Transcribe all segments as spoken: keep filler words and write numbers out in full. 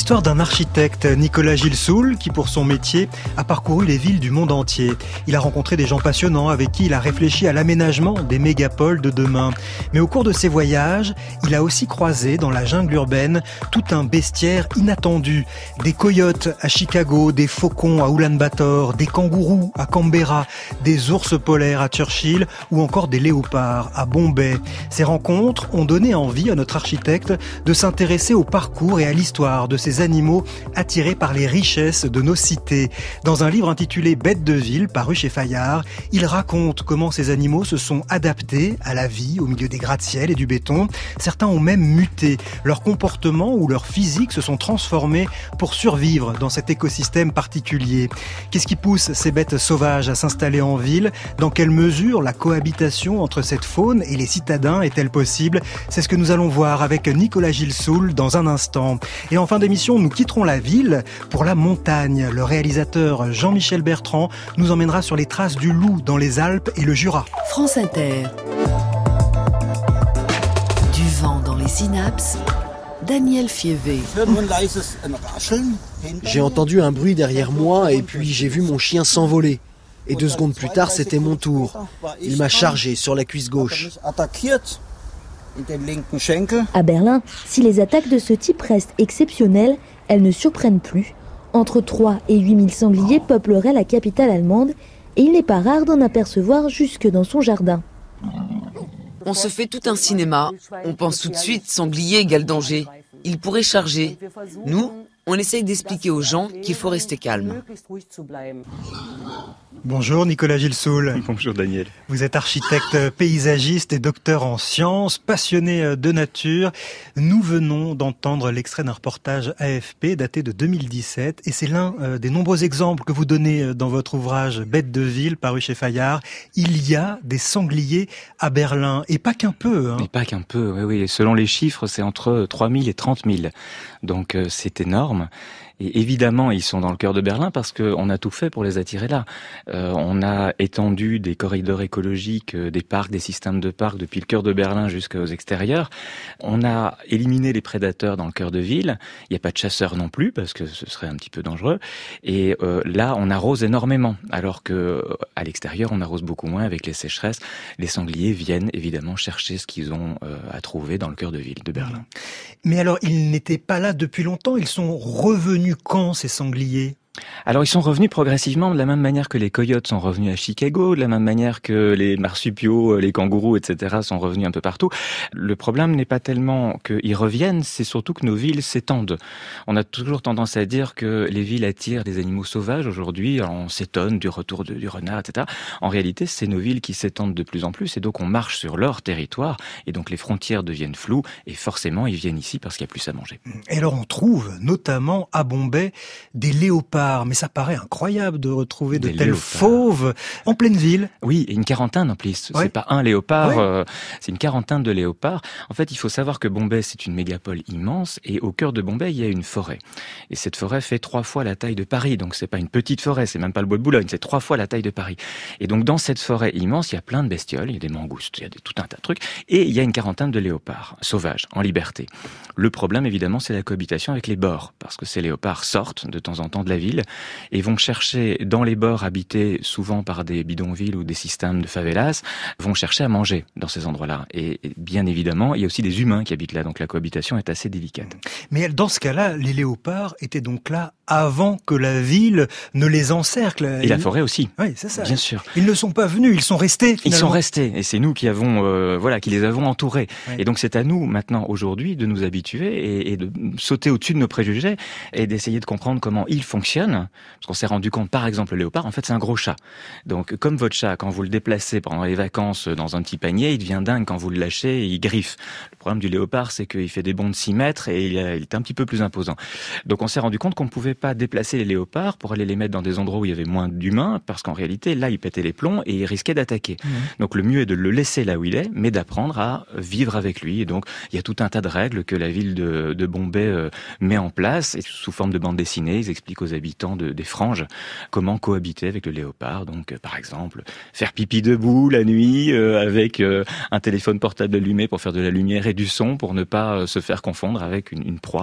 l'histoire d'un architecte, Nicolas Gilsoul, qui pour son métier a parcouru les villes du monde entier. Il a rencontré des gens passionnants avec qui il a réfléchi à l'aménagement des mégapoles de demain. Mais au cours de ses voyages, il a aussi croisé dans la jungle urbaine tout un bestiaire inattendu. Des coyotes à Chicago, des faucons à Ulaanbaatar, des kangourous à Canberra, des ours polaires à Churchill ou encore des léopards à Bombay. Ces rencontres ont donné envie à notre architecte de s'intéresser au parcours et à l'histoire de ces animaux attirés par les richesses de nos cités. Dans un livre intitulé Bêtes de ville, paru chez Fayard, il raconte comment ces animaux se sont adaptés à la vie au milieu des gratte-ciel et du béton. Certains ont même muté. Leur comportement ou leur physique se sont transformés pour survivre dans cet écosystème particulier. Qu'est-ce qui pousse ces bêtes sauvages à s'installer en ville? Dans quelle mesure la cohabitation entre cette faune et les citadins est-elle possible? C'est ce que nous allons voir avec Nicolas Gilsoul dans un instant. Et en fin d'émission, nous quitterons la ville pour la montagne. Le réalisateur Jean-Michel Bertrand nous emmènera sur les traces du loup dans les Alpes et le Jura. France Inter. Du vent dans les synapses, Daniel Fievé. J'ai entendu un bruit derrière moi et puis j'ai vu mon chien s'envoler. Et deux secondes plus tard, c'était mon tour. Il m'a chargé sur la cuisse gauche. À Berlin, si les attaques de ce type restent exceptionnelles, elles ne surprennent plus. Entre trois et huit mille sangliers peupleraient la capitale allemande et il n'est pas rare d'en apercevoir jusque dans son jardin. On se fait tout un cinéma. On pense tout de suite sanglier égale danger. Il pourrait charger. Nous, on essaye d'expliquer aux gens qu'il faut rester calme. Bonjour Nicolas Gilsoul. Bonjour Daniel. Vous êtes architecte paysagiste et docteur en sciences, passionné de nature. Nous venons d'entendre l'extrait d'un reportage A F P daté de deux mille dix-sept et c'est l'un des nombreux exemples que vous donnez dans votre ouvrage Bêtes de ville, paru chez Fayard. Il y a des sangliers à Berlin et pas qu'un peu. Hein. Mais pas qu'un peu, oui, oui. Selon les chiffres, c'est entre trois mille et trente mille. Donc c'est énorme. Et évidemment, ils sont dans le cœur de Berlin parce qu'on a tout fait pour les attirer là. Euh, on a étendu des corridors écologiques, des parcs, des systèmes de parcs depuis le cœur de Berlin jusqu'aux extérieurs. On a éliminé les prédateurs dans le cœur de ville. Il n'y a pas de chasseurs non plus parce que ce serait un petit peu dangereux. Et euh, là, on arrose énormément, alors que à l'extérieur, on arrose beaucoup moins avec les sécheresses. Les sangliers viennent évidemment chercher ce qu'ils ont euh, à trouver dans le cœur de ville de Berlin. Mais alors, ils n'étaient pas là depuis longtemps. Ils sont revenus quand, ces sangliers ? Alors ils sont revenus progressivement de la même manière que les coyotes sont revenus à Chicago, de la même manière que les marsupiaux, les kangourous, et cetera sont revenus un peu partout. Le problème n'est pas tellement qu'ils reviennent, c'est surtout que nos villes s'étendent. On a toujours tendance à dire que les villes attirent des animaux sauvages. Aujourd'hui, on s'étonne du retour de, du renard, et cetera. En réalité, c'est nos villes qui s'étendent de plus en plus et donc on marche sur leur territoire et donc les frontières deviennent floues et forcément ils viennent ici parce qu'il y a plus à manger. Et alors on trouve notamment à Bombay des léopards. Mais ça paraît incroyable de retrouver de Des tels léopards. fauves en pleine ville. Oui, et une quarantaine en plus. Ouais. C'est pas un léopard, Ouais. euh, c'est une quarantaine de léopards. En fait, il faut savoir que Bombay, c'est une mégapole immense et au cœur de Bombay, il y a une forêt. Et cette forêt fait trois fois la taille de Paris. Donc c'est pas une petite forêt, c'est même pas le bois de Boulogne, c'est trois fois la taille de Paris. Et donc dans cette forêt immense, il y a plein de bestioles, il y a des mangoustes, il y a des, tout un tas de trucs. Et il y a une quarantaine de léopards sauvages, en liberté. Le problème, évidemment, c'est la cohabitation avec les bords. Parce que ces léopards sortent de temps en temps de la ville et vont chercher dans les bords habités souvent par des bidonvilles ou des systèmes de favelas, vont chercher à manger dans ces endroits-là. Et bien évidemment, il y a aussi des humains qui habitent là, donc la cohabitation est assez délicate. Mais dans ce cas-là, les léopards étaient donc là avant que la ville ne les encercle. Et la forêt aussi. Oui, c'est ça. Bien sûr. Ils ne sont pas venus, ils sont restés finalement. Ils sont restés, et c'est nous qui avons, euh, voilà, qui les avons entourés. Ouais. Et donc c'est à nous maintenant aujourd'hui de nous habituer et, et de sauter au-dessus de nos préjugés et d'essayer de comprendre comment ils fonctionnent. Parce qu'on s'est rendu compte, par exemple, le léopard, en fait, c'est un gros chat. Donc, comme votre chat, quand vous le déplacez pendant les vacances dans un petit panier, il devient dingue quand vous le lâchez et il griffe. Le problème du léopard, c'est qu'il fait des bonds de six mètres et il est un petit peu plus imposant. Donc, on s'est rendu compte qu'on ne pouvait pas déplacer les léopards pour aller les mettre dans des endroits où il y avait moins d'humains, parce qu'en réalité, là, ils pétaient les plombs et ils risquaient d'attaquer. Mmh. Donc, le mieux est de le laisser là où il est, mais d'apprendre à vivre avec lui. Et donc, il y a tout un tas de règles que la ville de, de Bombay euh, met en place, et sous forme de bande dessinée, ils expliquent aux habitants de, des franges comment cohabiter avec le léopard. Donc, euh, par exemple, faire pipi debout la nuit euh, avec euh, un téléphone portable allumé pour faire de la lumière et du son pour ne pas euh, se faire confondre avec une, une proie, quoi.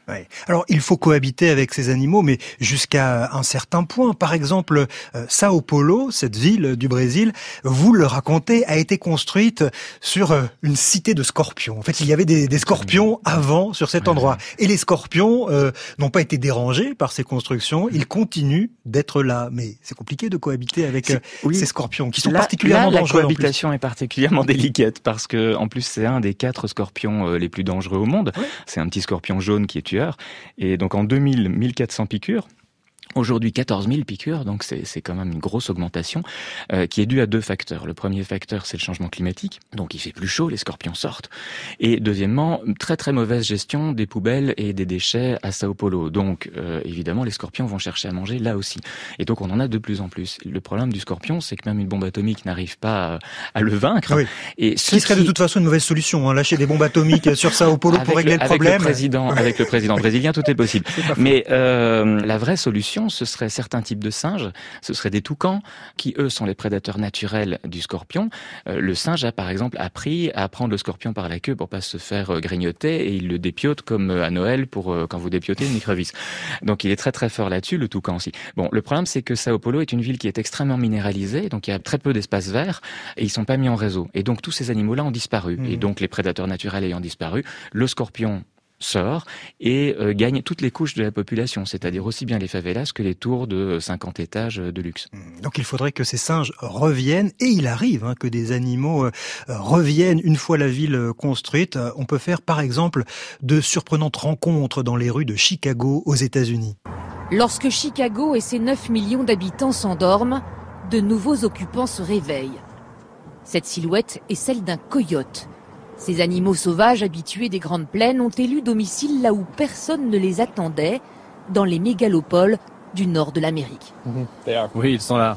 Ouais. Alors, il faut cohabiter avec ces animaux, mais jusqu'à un certain point. Par exemple, euh, Sao Paulo, cette ville du Brésil, vous le racontez, a été construite sur euh, une cité de scorpions. En fait, il y avait des, des scorpions avant sur cet endroit. Et les scorpions euh, n'ont pas été dérangés par ces constructions. Ils continuent d'être là. Mais c'est compliqué de cohabiter avec euh, oui. ces scorpions, qui sont là, particulièrement là, dangereux. La cohabitation est particulièrement délicate, parce que en plus, c'est un des quatre scorpions euh, les plus dangereux au monde. Oui. C'est un petit scorpion jaune qui est tueur. Et donc en deux mille, mille quatre cents piqûres. Aujourd'hui, quatorze mille piqûres, donc c'est, c'est quand même une grosse augmentation, euh, qui est due à deux facteurs. Le premier facteur, c'est le changement climatique, donc il fait plus chaud, les scorpions sortent. Et deuxièmement, très très mauvaise gestion des poubelles et des déchets à Sao Paulo. Donc euh, évidemment, les scorpions vont chercher à manger là aussi. Et donc on en a de plus en plus. Le problème du scorpion, c'est que même une bombe atomique n'arrive pas à, à le vaincre. Oui. Et ce qui serait qui... de toute façon une mauvaise solution, hein, lâcher des bombes atomiques sur Sao Paulo pour régler le, le problème. Avec le président, avec le président brésilien, tout est possible. Mais euh, la vraie solution, ce serait certains types de singes, ce seraient des toucans, qui eux sont les prédateurs naturels du scorpion. Euh, le singe a par exemple appris à prendre le scorpion par la queue pour pas se faire euh, grignoter, et il le dépiote comme euh, à Noël pour euh, quand vous dépiotez une micrevisse. Donc il est très très fort là-dessus, le toucan aussi. Bon, le problème c'est que Sao Paulo est une ville qui est extrêmement minéralisée, donc il y a très peu d'espaces verts, et ils sont pas mis en réseau. Et donc tous ces animaux-là ont disparu. Mmh. Et donc les prédateurs naturels ayant disparu, le scorpion sort et euh, gagne toutes les couches de la population, c'est-à-dire aussi bien les favelas que les tours de cinquante étages de luxe. Donc il faudrait que ces singes reviennent, et il arrive hein, que des animaux euh, reviennent une fois la ville construite. On peut faire par exemple de surprenantes rencontres dans les rues de Chicago aux États-Unis. Lorsque Chicago et ses neuf millions d'habitants s'endorment, de nouveaux occupants se réveillent. Cette silhouette est celle d'un coyote. Ces animaux sauvages habitués des grandes plaines ont élu domicile là où personne ne les attendait, dans les mégalopoles du nord de l'Amérique. Oui, ils sont là.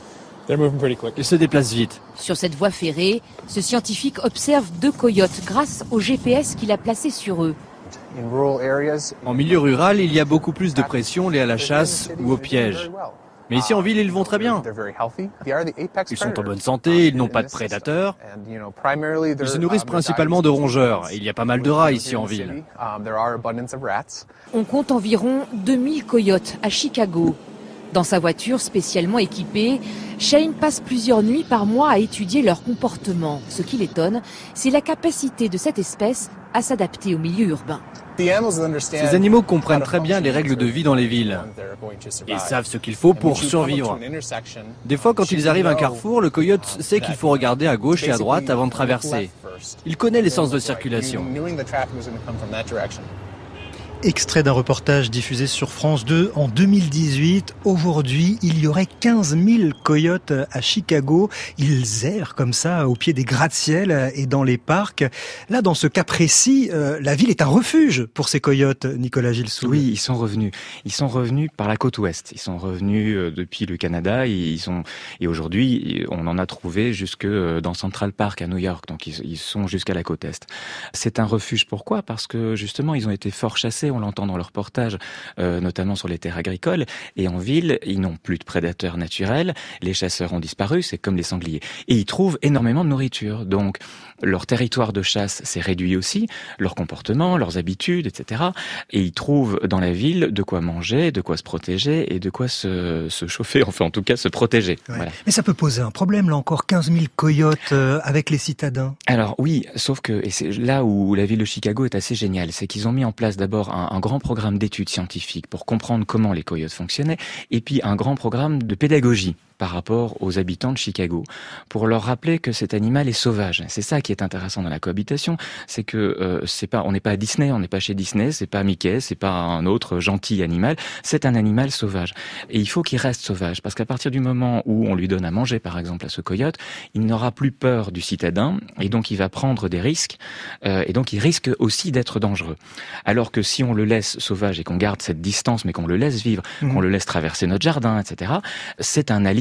Ils se déplacent vite. Sur cette voie ferrée, ce scientifique observe deux coyotes grâce au G P S qu'il a placé sur eux. En milieu rural, il y a beaucoup plus de pression liée à la chasse ou au piège. Mais ici en ville, ils vont très bien. Ils sont en bonne santé, ils n'ont pas de prédateurs. Ils se nourrissent principalement de rongeurs. Et il y a pas mal de rats ici en ville. On compte environ deux mille coyotes à Chicago. Dans sa voiture spécialement équipée, Shane passe plusieurs nuits par mois à étudier leur comportement. Ce qui l'étonne, c'est la capacité de cette espèce à s'adapter au milieu urbain. Ces animaux comprennent très bien les règles de vie dans les villes et savent ce qu'il faut pour survivre. Des fois, quand ils arrivent à un carrefour, le coyote sait qu'il faut regarder à gauche et à droite avant de traverser. Il connaît les sens de circulation. Extrait d'un reportage diffusé sur France deux en deux mille dix-huit. Aujourd'hui, il y aurait quinze mille coyotes à Chicago. Ils errent comme ça au pied des gratte-ciel et dans les parcs. Là, dans ce cas précis, euh, la ville est un refuge pour ces coyotes, Nicolas Gilsoul. Oui, ils sont revenus. Ils sont revenus par la côte ouest. Ils sont revenus euh, depuis le Canada. Et, ils sont, et aujourd'hui, on en a trouvé jusque dans Central Park à New York. Donc, ils, ils sont jusqu'à la côte est. C'est un refuge. Pourquoi ? Parce que justement, ils ont été fort chassés. On l'entend dans le reportage, euh, notamment sur les terres agricoles. Et en ville, ils n'ont plus de prédateurs naturels. Les chasseurs ont disparu, c'est comme les sangliers. Et ils trouvent énormément de nourriture. Donc, leur territoire de chasse s'est réduit aussi, leur comportement, leurs habitudes, et cetera. Et ils trouvent dans la ville de quoi manger, de quoi se protéger et de quoi se, se chauffer, enfin en tout cas se protéger. Ouais. Voilà. Mais ça peut poser un problème, là encore, quinze mille coyotes euh, avec les citadins. Alors oui, sauf que, et c'est là où la ville de Chicago est assez géniale, c'est qu'ils ont mis en place d'abord un, un grand programme d'études scientifiques pour comprendre comment les coyotes fonctionnaient, et puis un grand programme de pédagogie par rapport aux habitants de Chicago, pour leur rappeler que cet animal est sauvage. C'est ça qui est intéressant dans la cohabitation, c'est que euh, c'est pas, on n'est pas à Disney, on n'est pas chez Disney, c'est pas Mickey, c'est pas un autre gentil animal, c'est un animal sauvage. Et il faut qu'il reste sauvage, parce qu'à partir du moment où on lui donne à manger, par exemple, à ce coyote, il n'aura plus peur du citadin, et donc il va prendre des risques, euh, et donc il risque aussi d'être dangereux. Alors que si on le laisse sauvage et qu'on garde cette distance, mais qu'on le laisse vivre, mmh. qu'on le laisse traverser notre jardin, et cetera, c'est un allié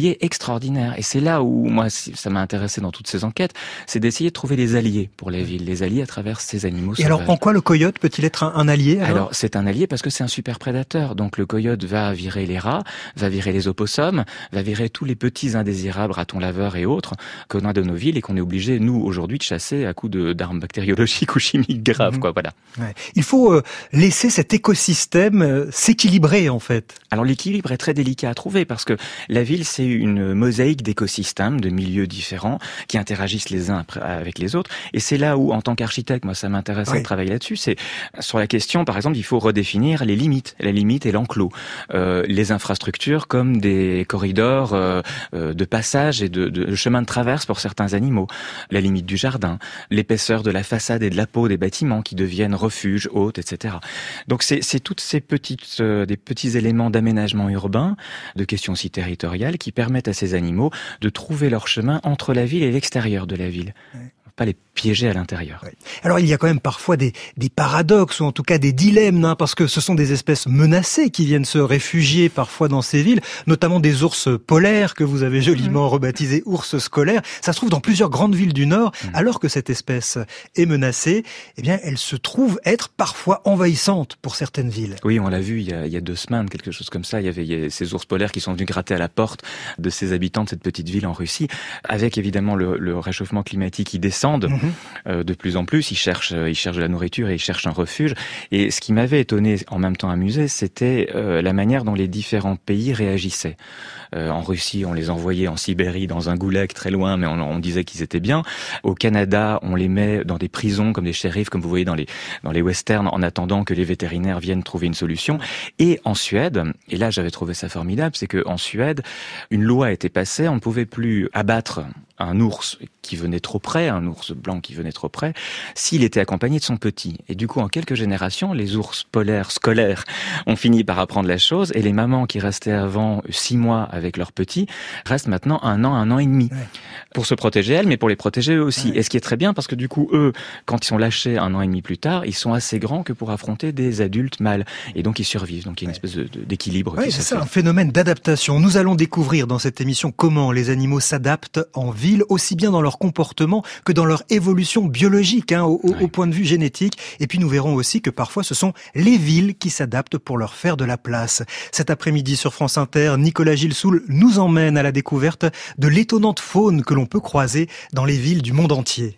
alliés extraordinaires. Et c'est là où, moi, ça m'a intéressé dans toutes ces enquêtes, c'est d'essayer de trouver des alliés pour les villes, les alliés à travers ces animaux sauvages. Et alors, en quoi le coyote peut-il être un, un allié alors, alors, c'est un allié parce que c'est un super prédateur. Donc, le coyote va virer les rats, va virer les opossums, va virer tous les petits indésirables, ratons laveurs et autres, qu'on a de nos villes et qu'on est obligé, nous, aujourd'hui, de chasser à coups de, d'armes bactériologiques ou chimiques graves, mmh. quoi, voilà. Ouais. Il faut euh, laisser cet écosystème euh, s'équilibrer, en fait. Alors, l'équilibre est très délicat à trouver parce que la ville, c'est une mosaïque d'écosystèmes, de milieux différents qui interagissent les uns avec les autres. Et c'est là où, en tant qu'architecte, moi, ça m'intéressait oui. de travailler là-dessus. C'est sur la question, par exemple, il faut redéfinir les limites, la limite et l'enclos, euh, les infrastructures comme des corridors euh, de passage et de, de chemin de traverse pour certains animaux, la limite du jardin, l'épaisseur de la façade et de la peau des bâtiments qui deviennent refuges, hôtes, et cetera. Donc c'est, c'est toutes ces petites, euh, des petits éléments d'aménagement urbain, de questions aussi territoriales, qui permettent à ces animaux de trouver leur chemin entre la ville et l'extérieur de la ville. Ouais. Pas les piéger à l'intérieur. Oui. Alors il y a quand même parfois des, des paradoxes ou en tout cas des dilemmes, hein, parce que ce sont des espèces menacées qui viennent se réfugier parfois dans ces villes, notamment des ours polaires que vous avez joliment mmh. rebaptisés ours scolaires. Ça se trouve dans plusieurs grandes villes du Nord, mmh. alors que cette espèce est menacée, eh bien elle se trouve être parfois envahissante pour certaines villes. Oui, on l'a vu il y a, il y a deux semaines, quelque chose comme ça. Il y avait il y a ces ours polaires qui sont venus gratter à la porte de ces habitants de cette petite ville en Russie, avec évidemment le, le réchauffement climatique qui descend. Mmh. Euh, de plus en plus, ils cherchent, ils cherchent de la nourriture et ils cherchent un refuge. Et ce qui m'avait étonné, en même temps amusé, c'était euh, la manière dont les différents pays réagissaient. Euh, en Russie, on les envoyait en Sibérie, dans un goulag très loin, mais on, on disait qu'ils étaient bien. Au Canada, on les met dans des prisons comme des shérifs, comme vous voyez dans les dans les westerns, en attendant que les vétérinaires viennent trouver une solution. Et en Suède, et là j'avais trouvé ça formidable, c'est que en Suède, une loi a été passée, on ne pouvait plus abattre un ours qui venait trop près, un ours blanc qui venait trop près, s'il était accompagné de son petit. Et du coup, en quelques générations, les ours polaires scolaires ont fini par apprendre la chose, et les mamans qui restaient avant six mois avec leurs petits restent maintenant un an, un an et demi. Ouais. Pour se protéger elles, mais pour les protéger eux aussi. Ouais. Et ce qui est très bien, parce que du coup, eux, quand ils sont lâchés un an et demi plus tard, ils sont assez grands que pour affronter des adultes mâles. Et donc, ils survivent. Donc, il y a une espèce de, de, d'équilibre. Oui, c'est ça, fait. Un phénomène d'adaptation. Nous allons découvrir dans cette émission comment les animaux s'adaptent en ville, aussi bien dans leur comportement que dans leur évolution biologique, hein, au, ouais. au point de vue génétique. Et puis nous verrons aussi que parfois ce sont les villes qui s'adaptent pour leur faire de la place. Cet après-midi sur France Inter, Nicolas Gilsoul nous emmène à la découverte de l'étonnante faune que l'on peut croiser dans les villes du monde entier.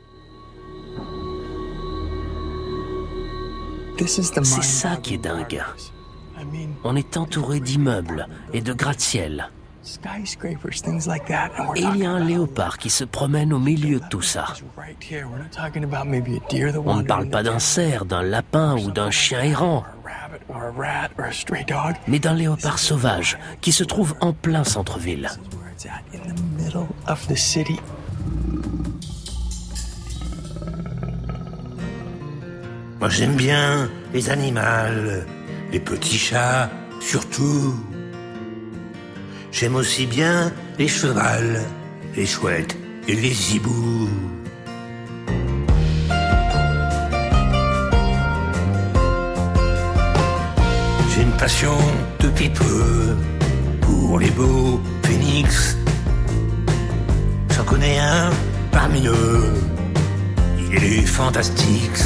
C'est ça qui est dingue. On est entouré d'immeubles et de gratte-ciel. Et il y a un léopard qui se promène au milieu de tout ça. On ne parle pas d'un cerf, d'un lapin ou d'un chien errant, mais d'un léopard sauvage qui se trouve en plein centre-ville. Moi j'aime bien les animaux, les petits chats surtout. J'aime aussi bien les chevals, les chouettes et les zibous. J'ai une passion depuis peu pour les beaux phénix. J'en connais un parmi eux, il est fantastique.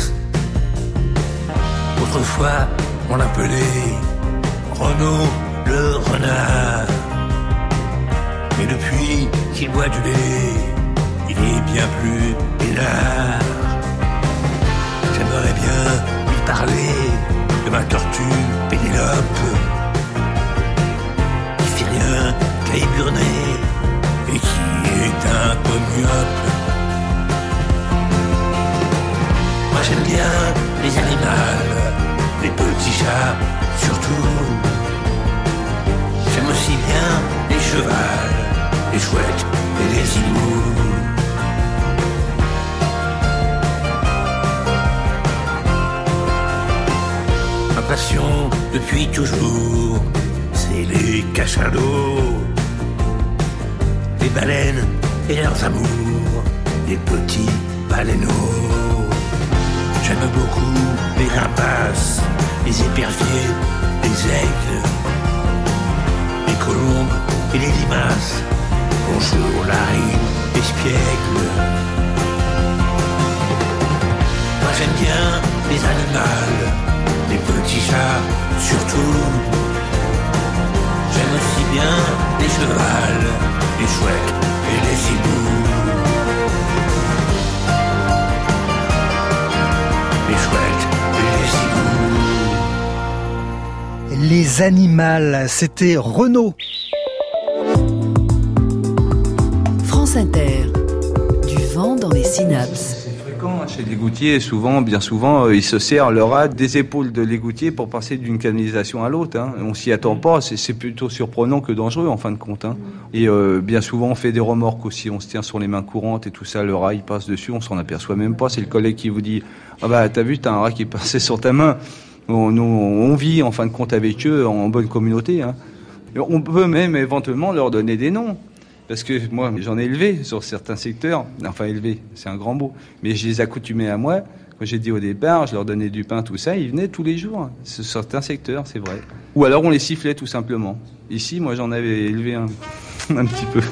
Autrefois, on l'appelait Renaud le renard. Mais depuis qu'il boit du lait, il est bien plus peinard. J'aimerais bien lui parler de ma tortue Pénélope, qui fait rien qu'à éburner et qui est un peu myope. Moi j'aime bien les animaux, les petits chats surtout. J'aime aussi bien les chevals, les chouettes et les zibous. Ma passion depuis toujours, c'est les cachalots, les baleines et leurs amours, les petits baleineaux. J'aime beaucoup les rapaces, les éperviers, les aigles, les colombes et les limaces. Bonjour Larry, espiègle. Moi j'aime bien les animaux, les petits chats surtout. J'aime aussi bien les chevals, les chouettes et les hiboux. Les chouettes et les hiboux. Les animaux, c'était Renaud. France Inter, du vent dans les synapses. Chez l'égoutier, souvent, bien souvent, euh, ils se serrent le rat des épaules de l'égoutier pour passer d'une canalisation à l'autre. Hein. On s'y attend pas, c'est, c'est plutôt surprenant que dangereux en fin de compte. Hein. Et euh, bien souvent, on fait des remorques aussi, on se tient sur les mains courantes et tout ça, le rat il passe dessus, on s'en aperçoit même pas. C'est le collègue qui vous dit « Ah bah t'as vu, t'as un rat qui est passé sur ta main ». On, on, on vit en fin de compte avec eux en bonne communauté. Hein. On peut même éventuellement leur donner des noms. Parce que moi, j'en ai élevé sur certains secteurs. Enfin, élevé, c'est un grand mot. Mais je les accoutumais à moi. Quand j'ai dit au départ, je leur donnais du pain, tout ça, ils venaient tous les jours. Sur certains secteurs, c'est vrai. Ou alors on les sifflait tout simplement. Ici, moi, j'en avais élevé un, un petit peu.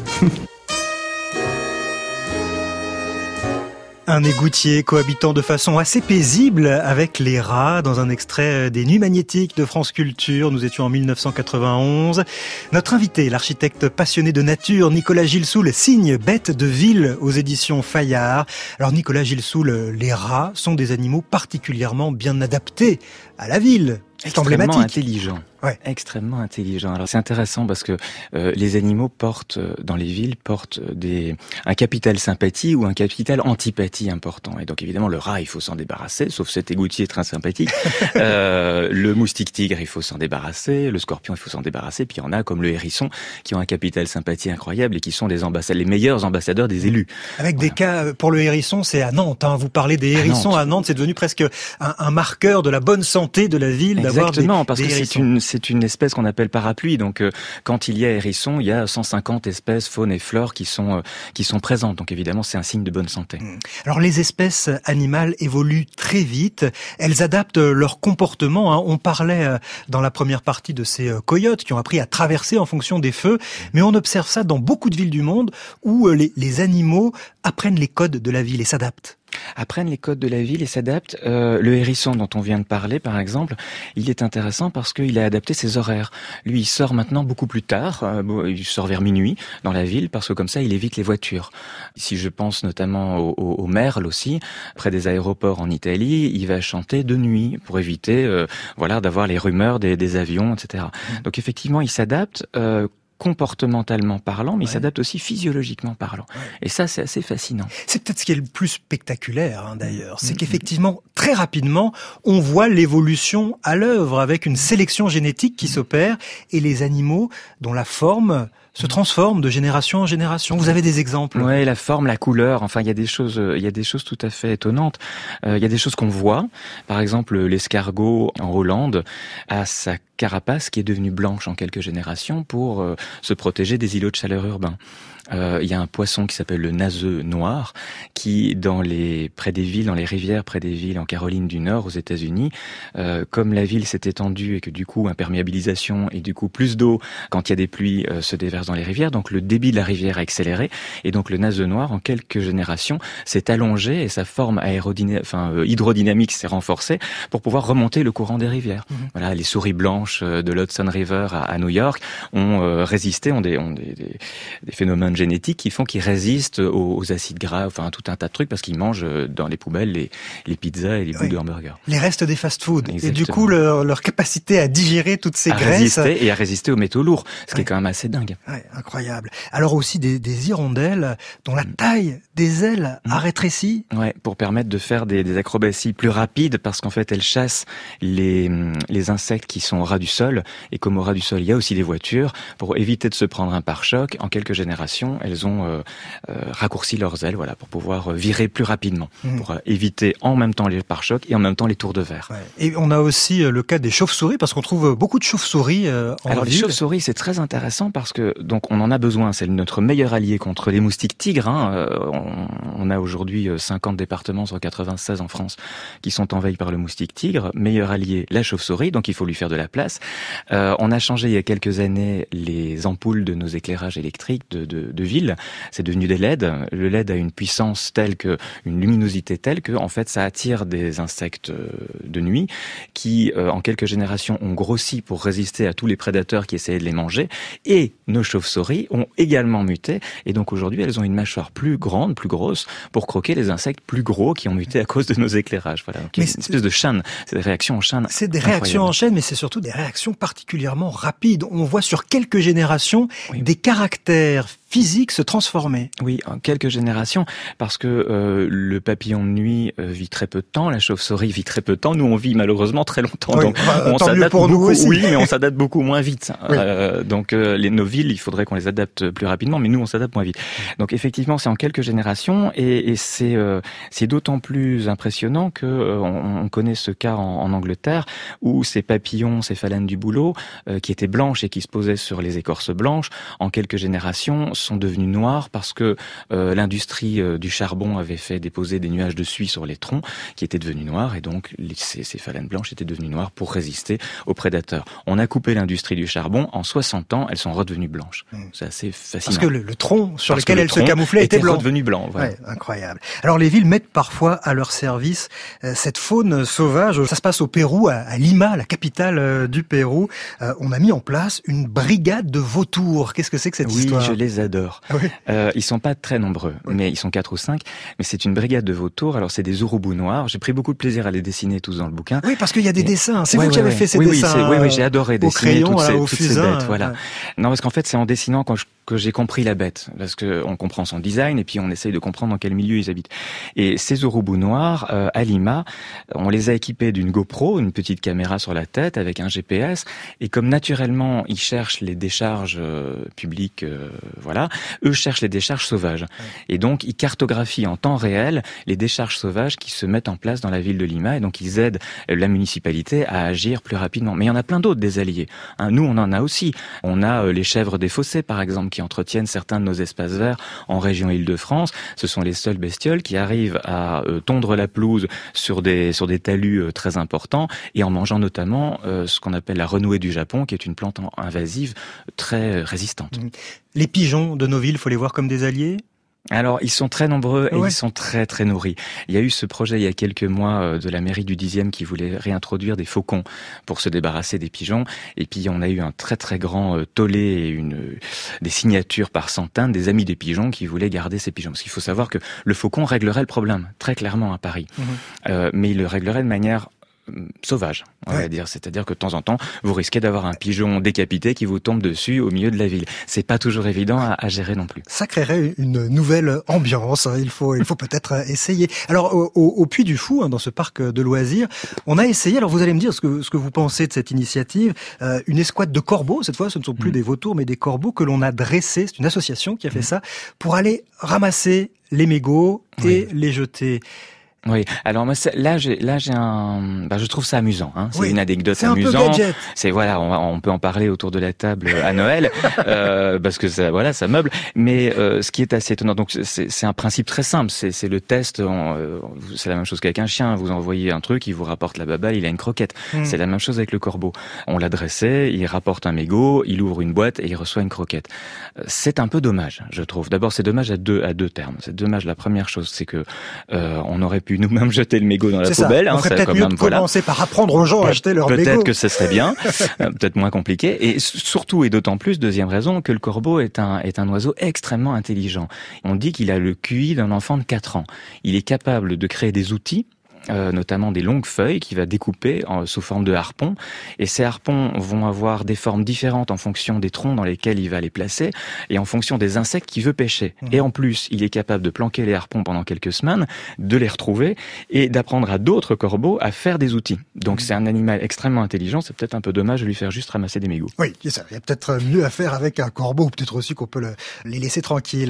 Un égoutier cohabitant de façon assez paisible avec les rats dans un extrait des Nuits magnétiques de France Culture. Nous étions en mille neuf cent quatre-vingt-onze. Notre invité, l'architecte passionné de nature, Nicolas Gilsoul, signe Bête de ville aux éditions Fayard. Alors Nicolas Gilsoul, les rats sont des animaux particulièrement bien adaptés à la ville. C'est extrêmement intelligent. Ouais. Extrêmement intelligent. Alors c'est intéressant parce que euh, les animaux portent euh, dans les villes portent des un capital sympathie ou un capital antipathie important. Et donc évidemment le rat il faut s'en débarrasser, sauf cet égoutier très sympathique. euh, le moustique tigre il faut s'en débarrasser, le scorpion il faut s'en débarrasser. Puis il y en a comme le hérisson qui ont un capital sympathie incroyable et qui sont des ambassadeurs, les meilleurs ambassadeurs des élus. Avec voilà. Des cas pour le hérisson, c'est à Nantes. Hein. Vous parlez des hérissons à Nantes, à Nantes c'est devenu presque un, un marqueur de la bonne santé de la ville. Exactement, des, parce des que hérissons. c'est une c'est une espèce qu'on appelle parapluie. Donc euh, quand il y a hérisson, il y a cent cinquante espèces faune et flore qui sont euh, qui sont présentes. Donc évidemment, c'est un signe de bonne santé. Alors les espèces animales évoluent très vite, elles adaptent leur comportement. Hein. On parlait euh, dans la première partie de ces euh, coyotes qui ont appris à traverser en fonction des feux, mais on observe ça dans beaucoup de villes du monde où euh, les, les animaux apprennent les codes de la ville et s'adaptent. Apprennent les codes de la ville et s'adaptent. Euh, le hérisson dont on vient de parler, par exemple, il est intéressant parce qu'il a adapté ses horaires. Lui, il sort maintenant beaucoup plus tard. Euh, il sort vers minuit dans la ville parce que comme ça, il évite les voitures. Si je pense notamment au, au, au merle aussi, près des aéroports en Italie, il va chanter de nuit pour éviter, euh, voilà, d'avoir les rumeurs des, des avions, et cetera. Mmh. Donc effectivement, il s'adapte. Euh, comportementalement parlant, mais ouais. il s'adapte aussi physiologiquement parlant. Ouais. Et ça, c'est assez fascinant. C'est peut-être ce qui est le plus spectaculaire, hein, d'ailleurs. C'est mmh. qu'effectivement, très rapidement, on voit l'évolution à l'œuvre avec une sélection génétique qui mmh. s'opère et les animaux dont la forme se transforme de génération en génération. Vous avez des exemples? Ouais, la forme, la couleur. Enfin, il y a des choses, il y a des choses tout à fait étonnantes. Euh, il y a des choses qu'on voit. Par exemple, l'escargot en Hollande a sa carapace qui est devenue blanche en quelques générations pour euh, se protéger des îlots de chaleur urbains. Euh, il y a un poisson qui s'appelle le naseux noir qui, dans les près des villes, dans les rivières près des villes en Caroline du Nord, aux États-Unis, euh, comme la ville s'est étendue et que du coup imperméabilisation et du coup plus d'eau quand il y a des pluies euh, se déverse dans les rivières, donc le débit de la rivière a accéléré et donc le naseux noir en quelques générations s'est allongé et sa forme aérodynamique, enfin euh, hydrodynamique s'est renforcée pour pouvoir remonter le courant des rivières. Mmh. Voilà, les souris blanches de l'Hudson River à, à New York ont euh, résisté, ont des, ont des, des, des phénomènes génétiques qui font qu'ils résistent aux, aux acides gras, enfin tout un tas de trucs parce qu'ils mangent dans les poubelles les, les pizzas et les bouts oui. de hamburgers. Les restes des fast-food. Et du coup, leur, leur capacité à digérer toutes ces à graisses. Résister et à résister aux métaux lourds, ce ouais. qui est quand même assez dingue. Ouais, incroyable. Alors aussi des, des hirondelles dont la taille des ailes mmh. a rétréci. Ouais, pour permettre de faire des, des acrobaties plus rapides parce qu'en fait elles chassent les, les insectes qui sont au ras du sol et comme au ras du sol il y a aussi des voitures, pour éviter de se prendre un pare-choc, en quelques générations elles ont euh, euh, raccourci leurs ailes, voilà, pour pouvoir virer plus rapidement, mmh. pour euh, éviter en même temps les pare-chocs et en même temps les tours de verre. Ouais. Et on a aussi le cas des chauves-souris parce qu'on trouve beaucoup de chauves-souris euh, en Alors ville. les chauves-souris c'est très intéressant parce que donc on en a besoin, c'est notre meilleur allié contre les moustiques tigres. Hein. Euh, on, on a aujourd'hui cinquante départements sur quatre-vingt-seize en France qui sont envahis par le moustique tigre. Meilleur allié, la chauve-souris, donc il faut lui faire de la place. Euh, on a changé il y a quelques années les les ampoules de nos éclairages électriques de, de, de ville. C'est devenu des L E D. Le L E D a une puissance telle que, une luminosité telle que, en fait, ça attire des insectes de nuit qui, euh, en quelques générations, ont grossi pour résister à tous les prédateurs qui essayaient de les manger. Et nos chauves-souris ont également muté. Et donc aujourd'hui, elles ont une mâchoire plus grande, plus grosse, pour croquer les insectes plus gros qui ont muté à cause de nos éclairages. Voilà. Donc, il y a une espèce de chaîne. C'est des réactions en chaîne. C'est des réactions en chaîne, mais c'est surtout des réactions particulièrement rapides. On voit sur quelques générations oui. des caractères physiques se transformer. Oui, en quelques générations, parce que euh, le papillon de nuit euh, vit très peu de temps, la chauve-souris vit très peu de temps. Nous, on vit malheureusement très longtemps. Oui, donc, bah, on s'adapte beaucoup. Nous aussi. Oui, mais on s'adapte beaucoup moins vite. Oui. Euh, donc, euh, les, nos villes, il faudrait qu'on les adapte plus rapidement, mais nous, on s'adapte moins vite. Donc, effectivement, c'est en quelques générations, et, et c'est, euh, c'est d'autant plus impressionnant que euh, on, on connaît ce cas en, en Angleterre où ces papillons, ces phalènes du bouleau, euh, qui étaient blanches et qui se posaient sur les écorces blanches, en quelques générations, sont devenues noires parce que euh, l'industrie euh, du charbon avait fait déposer des nuages de suie sur les troncs qui étaient devenus noirs, et donc les, ces, ces phalènes blanches étaient devenues noires pour résister aux prédateurs. On a coupé l'industrie du charbon, en soixante ans, elles sont redevenues blanches. Mmh. C'est assez fascinant. Parce que le, le tronc sur parce lequel elles se camouflaient était, était blanc. redevenu blanc. Voilà. Ouais, incroyable. Alors les villes mettent parfois à leur service euh, cette faune sauvage. Ça se passe au Pérou, à, à Lima, la capitale euh, du Pérou. Euh, on a mis en place une brigade de vautours. Qu'est-ce que c'est que cette oui, histoire ? Oui, je les adore. Oui. Euh, ils sont pas très nombreux, oui. mais ils sont quatre ou cinq. Mais c'est une brigade de vautours. Alors c'est des urubus noirs. J'ai pris beaucoup de plaisir à les dessiner tous dans le bouquin. Oui, parce qu'il y a des et... dessins. C'est ouais, vous ouais, qui avez ouais. fait ces oui, dessins. Oui, oui, oui, j'ai adoré dessiner crayon, toutes, voilà, ces, au toutes fusain, ces bêtes. Voilà. Ouais. Non, parce qu'en fait, c'est en dessinant quand je, que j'ai compris la bête, parce que on comprend son design et puis on essaye de comprendre dans quel milieu ils habitent. Et ces urubus noirs, euh, à Lima, on les a équipés d'une GoPro, une petite caméra sur la tête avec un G P S. Et comme naturellement, ils cherchent les décharges euh, publiques, euh, voilà, eux cherchent les décharges sauvages. Ouais. Et donc, ils cartographient en temps réel les décharges sauvages qui se mettent en place dans la ville de Lima. Et donc, ils aident la municipalité à agir plus rapidement. Mais il y en a plein d'autres, des alliés. Hein, nous, on en a aussi. On a euh, les chèvres des fossés, par exemple, qui entretiennent certains de nos espaces verts en région Île-de-France. Ce sont les seules bestioles qui arrivent à euh, tondre la pelouse sur des sur des talus euh, très importants et en mangeant notamment euh, ce qu'on appelle la renouée du Japon, qui est une plante invasive très résistante. Les pigeons de nos villes, faut les voir comme des alliés ? Alors, ils sont très nombreux et ouais. ils sont très très nourris. Il y a eu ce projet il y a quelques mois de la mairie du dixième qui voulait réintroduire des faucons pour se débarrasser des pigeons. Et puis on a eu un très très grand tollé et une, des signatures par centaines des amis des pigeons qui voulaient garder ces pigeons. Parce qu'il faut savoir que le faucon réglerait le problème, très clairement à Paris. Mmh. Euh, mais il le réglerait de manière sauvage, on ouais. va dire. C'est-à-dire que de temps en temps, vous risquez d'avoir un pigeon décapité qui vous tombe dessus au milieu de la ville. C'est pas toujours évident à, à gérer non plus. Ça créerait une nouvelle ambiance. Il faut, il faut peut-être essayer. Alors, au, au Puy du Fou, hein, dans ce parc de loisirs, on a essayé. Alors, vous allez me dire ce que, ce que vous pensez de cette initiative. Euh, une escouade de corbeaux. Cette fois, ce ne sont plus mmh. des vautours, mais des corbeaux que l'on a dressés. C'est une association qui a fait mmh. ça pour aller ramasser les mégots et oui. les jeter. Oui, alors moi là j'ai là j'ai un bah je trouve ça amusant hein, c'est oui, une anecdote c'est amusante. C'est voilà, on, on peut en parler autour de la table à Noël euh, parce que ça voilà, ça meuble, mais euh, ce qui est assez étonnant, donc c'est c'est un principe très simple, c'est c'est le test on, euh, c'est la même chose qu'avec un chien, vous envoyez un truc, il vous rapporte la baballe, il a une croquette. Mmh. C'est la même chose avec le corbeau. On l'a dressé, il rapporte un mégot, il ouvre une boîte et il reçoit une croquette. C'est un peu dommage, je trouve. D'abord, c'est dommage à deux à deux termes. C'est dommage, la première chose, c'est que euh, on aurait pu nous-mêmes jeter le mégot dans la c'est poubelle. Ça. On hein, ferait ça, peut-être mieux même, de voilà. commencer par apprendre aux gens à acheter leur mégot. Peut-être que ce serait bien, peut-être moins compliqué. Et surtout, et d'autant plus, deuxième raison, que le corbeau est un, est un oiseau extrêmement intelligent. On dit qu'il a le Q I d'un enfant de quatre ans. Il est capable de créer des outils, Euh, notamment des longues feuilles qu'il va découper en, sous forme de harpons. Et ces harpons vont avoir des formes différentes en fonction des troncs dans lesquels il va les placer et en fonction des insectes qu'il veut pêcher. Mmh. Et en plus, il est capable de planquer les harpons pendant quelques semaines, de les retrouver et d'apprendre à d'autres corbeaux à faire des outils. Donc mmh. c'est un animal extrêmement intelligent. C'est peut-être un peu dommage de lui faire juste ramasser des mégots. Oui, il y a peut-être mieux à faire avec un corbeau, ou peut-être aussi qu'on peut le, les laisser tranquilles.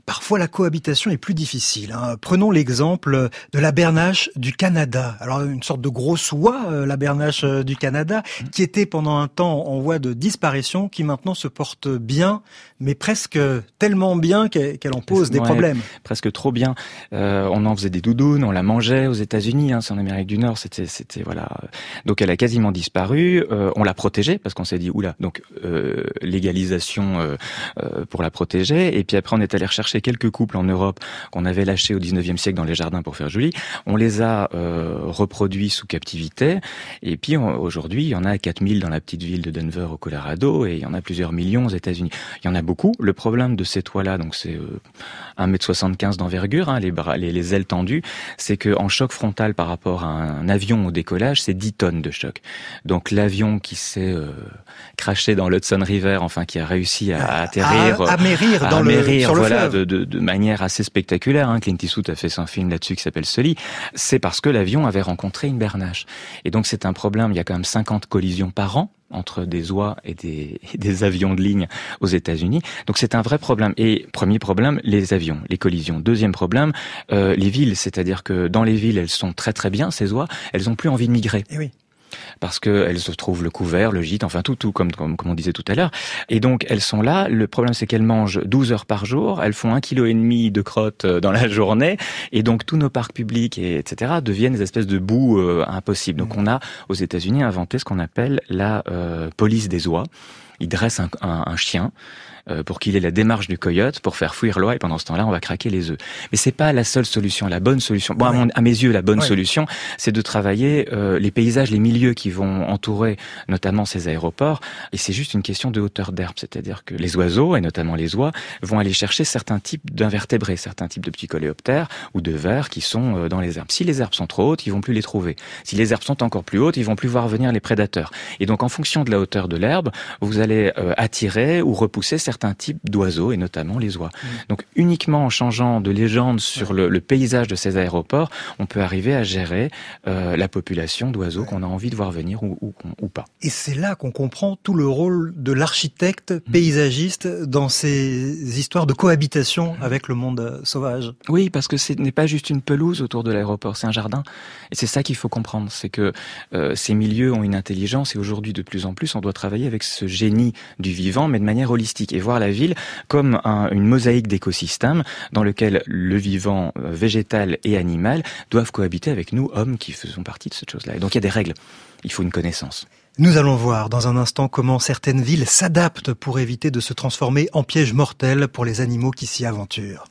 Parfois, la cohabitation est plus difficile. Hein. Prenons l'exemple de la bernache du Canada. Alors, une sorte de grosse oie, euh, la bernache euh, du Canada, qui était pendant un temps en voie de disparition, qui maintenant se porte bien, mais presque tellement bien qu'elle, qu'elle en pose des ouais, problèmes. Presque trop bien. Euh, on en faisait des doudounes, on la mangeait aux États-Unis, hein, c'est en Amérique du Nord, c'était, c'était voilà. Donc, elle a quasiment disparu. Euh, on l'a protégée parce qu'on s'est dit oula. Donc, euh, légalisation euh, euh, pour la protéger. Et puis après, on est allé rechercher quelques couples en Europe qu'on avait lâchés au dix-neuvième siècle dans les jardins pour faire joli. On les a euh, reproduits sous captivité. Et puis on, aujourd'hui, il y en a quatre mille dans la petite ville de Denver au Colorado et il y en a plusieurs millions aux États-Unis. Il y en a beaucoup. Le problème de ces toits-là, donc c'est euh, un mètre soixante-quinze d'envergure, hein, les, bras, les, les ailes tendues, c'est qu'en choc frontal par rapport à un avion au décollage, c'est dix tonnes de choc. Donc l'avion qui s'est euh, craché dans l'Hudson River, enfin qui a réussi à, à atterrir, à, à mérir à dans amérir, le, sur le voilà, fleuve. de, de, de manière assez spectaculaire. Hein. Clint Eastwood a fait un film là-dessus qui s'appelle Sully. C'est parce que l'avion avait rencontré une bernache. Et donc c'est un problème. Il y a quand même cinquante collisions par an entre des oies et des, et des avions de ligne aux États-Unis. Donc c'est un vrai problème. Et premier problème, les avions, les collisions. Deuxième problème, euh, les villes. C'est-à-dire que dans les villes, elles sont très très bien, ces oies. Elles ont plus envie de migrer. Et oui. Parce qu'elles se trouvent le couvert, le gîte, enfin tout, tout comme, comme, comme on disait tout à l'heure. Et donc, elles sont là. Le problème, c'est qu'elles mangent douze heures par jour. Elles font un kilo et demi de crottes dans la journée. Et donc, tous nos parcs publics, et, etc., deviennent des espèces de boue euh, impossibles. Donc, on a, aux États-Unis, inventé ce qu'on appelle la euh, police des oies. Ils dressent un, un, un chien euh, pour qu'il ait la démarche du coyote pour faire fuir l'oie et pendant ce temps-là, on va craquer les œufs. Mais c'est pas la seule solution. La bonne solution, bon, à, mon, à mes yeux, la bonne ouais. solution, c'est de travailler euh, les paysages, les milieux qui vont entourer notamment ces aéroports. Et c'est juste une question de hauteur d'herbe. C'est-à-dire que les oiseaux, et notamment les oies, vont aller chercher certains types d'invertébrés, certains types de petits coléoptères ou de vers qui sont euh, dans les herbes. Si les herbes sont trop hautes, ils vont plus les trouver. Si les herbes sont encore plus hautes, ils vont plus voir venir les prédateurs. Et donc, en fonction de la hauteur de l'herbe, vous allez euh, attirer ou repousser certains types d'oiseaux, et notamment les oies. Mmh. Donc, uniquement en changeant de légende sur ouais. le, le paysage de ces aéroports, on peut arriver à gérer euh, la population d'oiseaux ouais. qu'on a envie de voir venir ou, ou, ou pas. Et c'est là qu'on comprend tout le rôle de l'architecte paysagiste mmh. dans ces histoires de cohabitation mmh. avec le monde sauvage. Oui, parce que ce n'est pas juste une pelouse autour de l'aéroport, c'est un jardin. Et c'est ça qu'il faut comprendre, c'est que euh, ces milieux ont une intelligence, et aujourd'hui, de plus en plus, on doit travailler avec ce génie du vivant, mais de manière holistique, et voir la ville comme un, une mosaïque d'écosystèmes dans lequel le vivant euh, végétal et animal doivent cohabiter avec nous, hommes, qui faisons partie de cette chose-là. Et donc il y a des règles, il faut une connaissance. Nous allons voir dans un instant comment certaines villes s'adaptent pour éviter de se transformer en piège mortel pour les animaux qui s'y aventurent.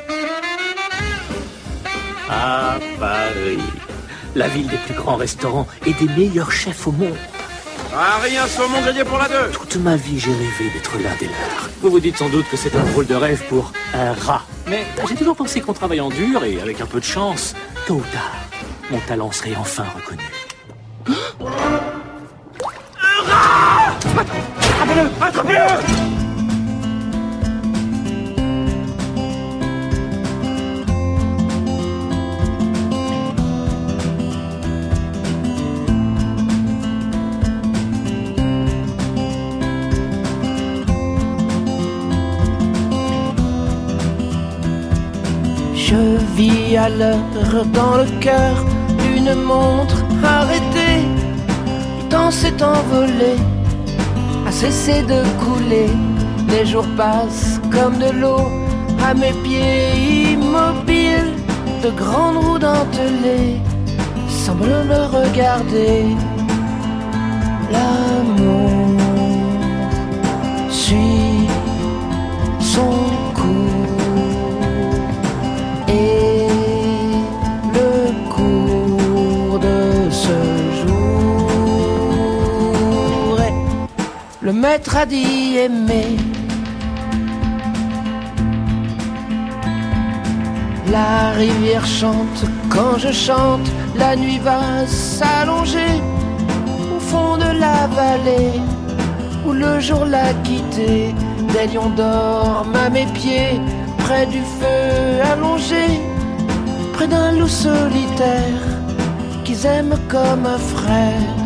Ah, Paris, la ville des plus grands restaurants et des meilleurs chefs au monde. Ah, rien, saumon grillé pour la deux. Toute ma vie, j'ai rêvé d'être l'un des leurs. Vous vous dites sans doute que c'est un drôle de rêve pour un rat. Mais j'ai toujours pensé qu'en travaillant dur et avec un peu de chance, tôt ou tard, mon talent serait enfin reconnu. Un rat! Attrapez-le! Attrapez-le! Je vis à l'heure dans le cœur d'une montre arrêtée. Le temps s'est envolé, a cessé de couler. Les jours passent comme de l'eau à mes pieds immobiles. De grandes roues dentelées semblent me regarder. L'amour suit son cours. Et le cours de ce jour est, le maître a dit aimer. La rivière chante quand je chante, la nuit va s'allonger au fond de la vallée où le jour l'a quitté. Des lions dorment à mes pieds, près du feu allongé, près d'un loup solitaire qu'ils aiment comme un frère.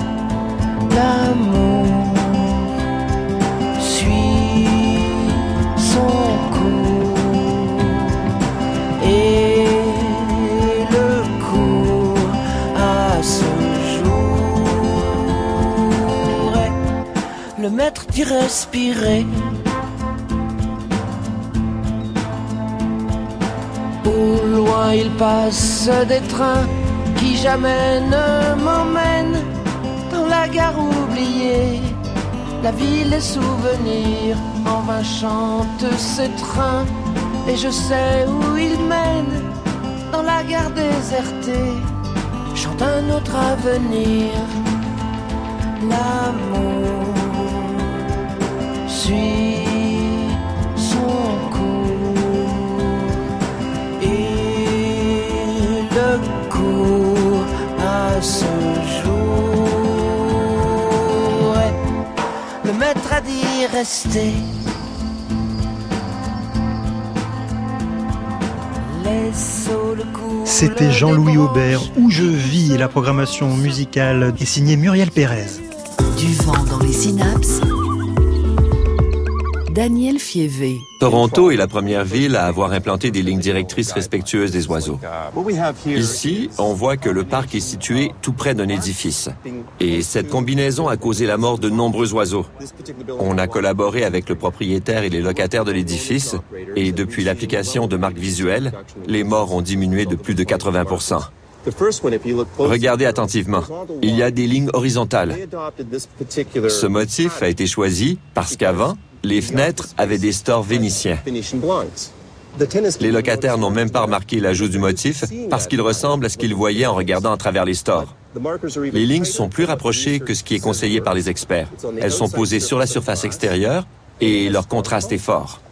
L'amour suit son cours d'y respirer. Au loin il passe des trains qui jamais ne m'emmènent dans la gare oubliée. La ville des souvenirs, en vain chante ces trains, et je sais où ils mènent, dans la gare désertée, chante un autre avenir. L'amour suit son cours, et le cours à ce jour. Ouais. Le maître a dit rester. C'était Jean-Louis Aubert, Où je vis, et la programmation musicale est signée Muriel Pérez. Du vent dans les synapses. Daniel Fievé. Toronto est la première ville à avoir implanté des lignes directrices respectueuses des oiseaux. Ici, on voit que le parc est situé tout près d'un édifice. Et cette combinaison a causé la mort de nombreux oiseaux. On a collaboré avec le propriétaire et les locataires de l'édifice, et depuis l'application de marques visuelles, les morts ont diminué de plus de quatre-vingts pour cent. Regardez attentivement. Il y a des lignes horizontales. Ce motif a été choisi parce qu'avant, les fenêtres avaient des stores vénitiens. Les locataires n'ont même pas remarqué l'ajout du motif parce qu'il ressemble à ce qu'ils voyaient en regardant à travers les stores. Les lignes sont plus rapprochées que ce qui est conseillé par les experts. Elles sont posées sur la surface extérieure et leur contraste est fort.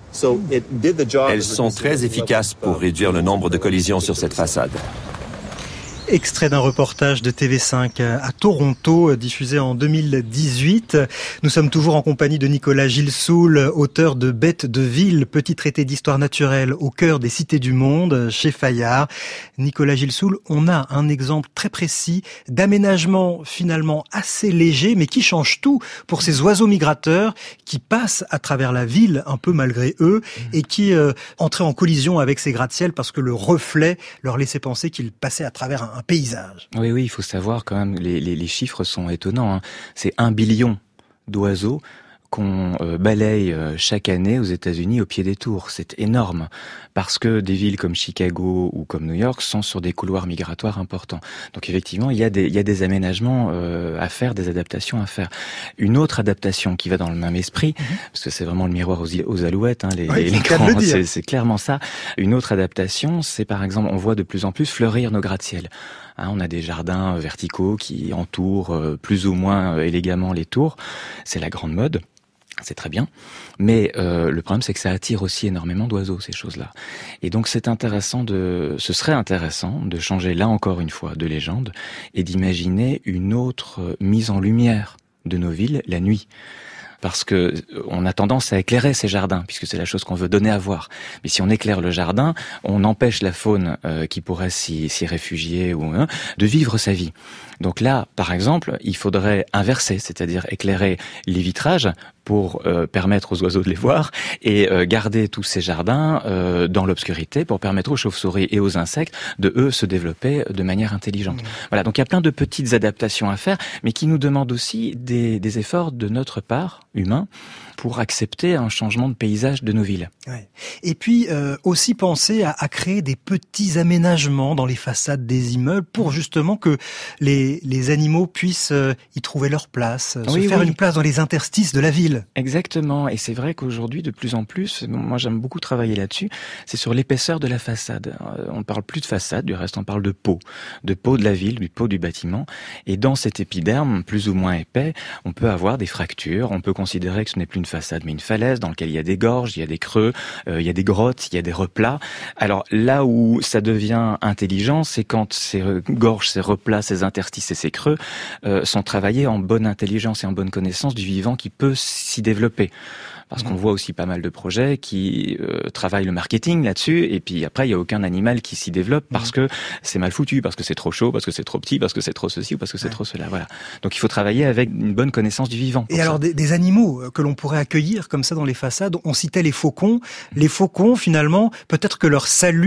Elles sont très efficaces pour réduire le nombre de collisions sur cette façade. Extrait d'un reportage de T V cinq à Toronto, diffusé en deux mille dix-huit. Nous sommes toujours en compagnie de Nicolas Gilsoul, auteur de Bêtes de ville, petit traité d'histoire naturelle au cœur des cités du monde, chez Fayard. Nicolas Gilsoul, on a un exemple très précis d'aménagement finalement assez léger, mais qui change tout pour ces oiseaux migrateurs qui passent à travers la ville, un peu malgré eux, et qui euh, entraient en collision avec ces gratte-ciel parce que le reflet leur laissait penser qu'ils passaient à travers un un paysage. Oui, oui, il faut savoir quand même, les, les, les chiffres sont étonnants. Hein. C'est un billion d'oiseaux qu'on euh, balaye euh, chaque année aux États-Unis au pied des tours. C'est énorme, parce que des villes comme Chicago ou comme New York sont sur des couloirs migratoires importants. Donc effectivement, il y a des, il y a des aménagements euh, à faire, des adaptations à faire. Une autre adaptation qui va dans le même esprit, mmh. parce que c'est vraiment le miroir aux, aux alouettes, hein, les, oui, les grands, c'est, c'est clairement ça. Une autre adaptation, c'est par exemple, on voit de plus en plus fleurir nos gratte-ciel. Hein, on a des jardins verticaux qui entourent euh, plus ou moins euh, élégamment les tours. C'est la grande mode. C'est très bien, mais euh, le problème c'est que ça attire aussi énormément d'oiseaux, ces choses-là. Et donc c'est intéressant de, ce serait intéressant de changer là encore une fois de légende et d'imaginer une autre mise en lumière de nos villes la nuit. Parce que on a tendance à éclairer ces jardins, puisque c'est la chose qu'on veut donner à voir. Mais si on éclaire le jardin, on empêche la faune euh, qui pourrait s'y, s'y réfugier ou hein, de vivre sa vie. Donc là, par exemple, il faudrait inverser, c'est-à-dire éclairer les vitrages pour euh, permettre aux oiseaux de les voir et euh, garder tous ces jardins euh, dans l'obscurité pour permettre aux chauves-souris et aux insectes de, eux, se développer de manière intelligente. Mmh. Voilà, donc il y a plein de petites adaptations à faire, mais qui nous demandent aussi des, des efforts de notre part, humains, pour accepter un changement de paysage de nos villes. Ouais. Et puis euh, aussi penser à, à créer des petits aménagements dans les façades des immeubles pour justement que les, les animaux puissent euh, y trouver leur place, oui, se faire oui. une place dans les interstices de la ville. Exactement, et c'est vrai qu'aujourd'hui de plus en plus, moi j'aime beaucoup travailler là-dessus, c'est sur l'épaisseur de la façade. On parle plus de façade, du reste on parle de peau, de peau de la ville, du peau du bâtiment, et dans cet épiderme plus ou moins épais, on peut avoir des fractures, on peut considérer que ce n'est plus une façade mais une falaise dans laquelle il y a des gorges, il y a des creux, euh, il y a des grottes, il y a des replats. Alors là où ça devient intelligent, c'est quand ces gorges, ces replats, ces interstices et ces creux euh, sont travaillés en bonne intelligence et en bonne connaissance du vivant qui peut s'y développer. Parce qu'on voit aussi pas mal de projets qui euh, travaillent le marketing là-dessus, et puis après il y a aucun animal qui s'y développe parce que c'est mal foutu, parce que c'est trop chaud, parce que c'est trop petit, parce que c'est trop ceci ou parce que c'est ouais. trop cela. Voilà. Donc il faut travailler avec une bonne connaissance du vivant. Et alors des, des animaux que l'on pourrait accueillir comme ça dans les façades, on citait les faucons. Les faucons, finalement, peut-être que leur salut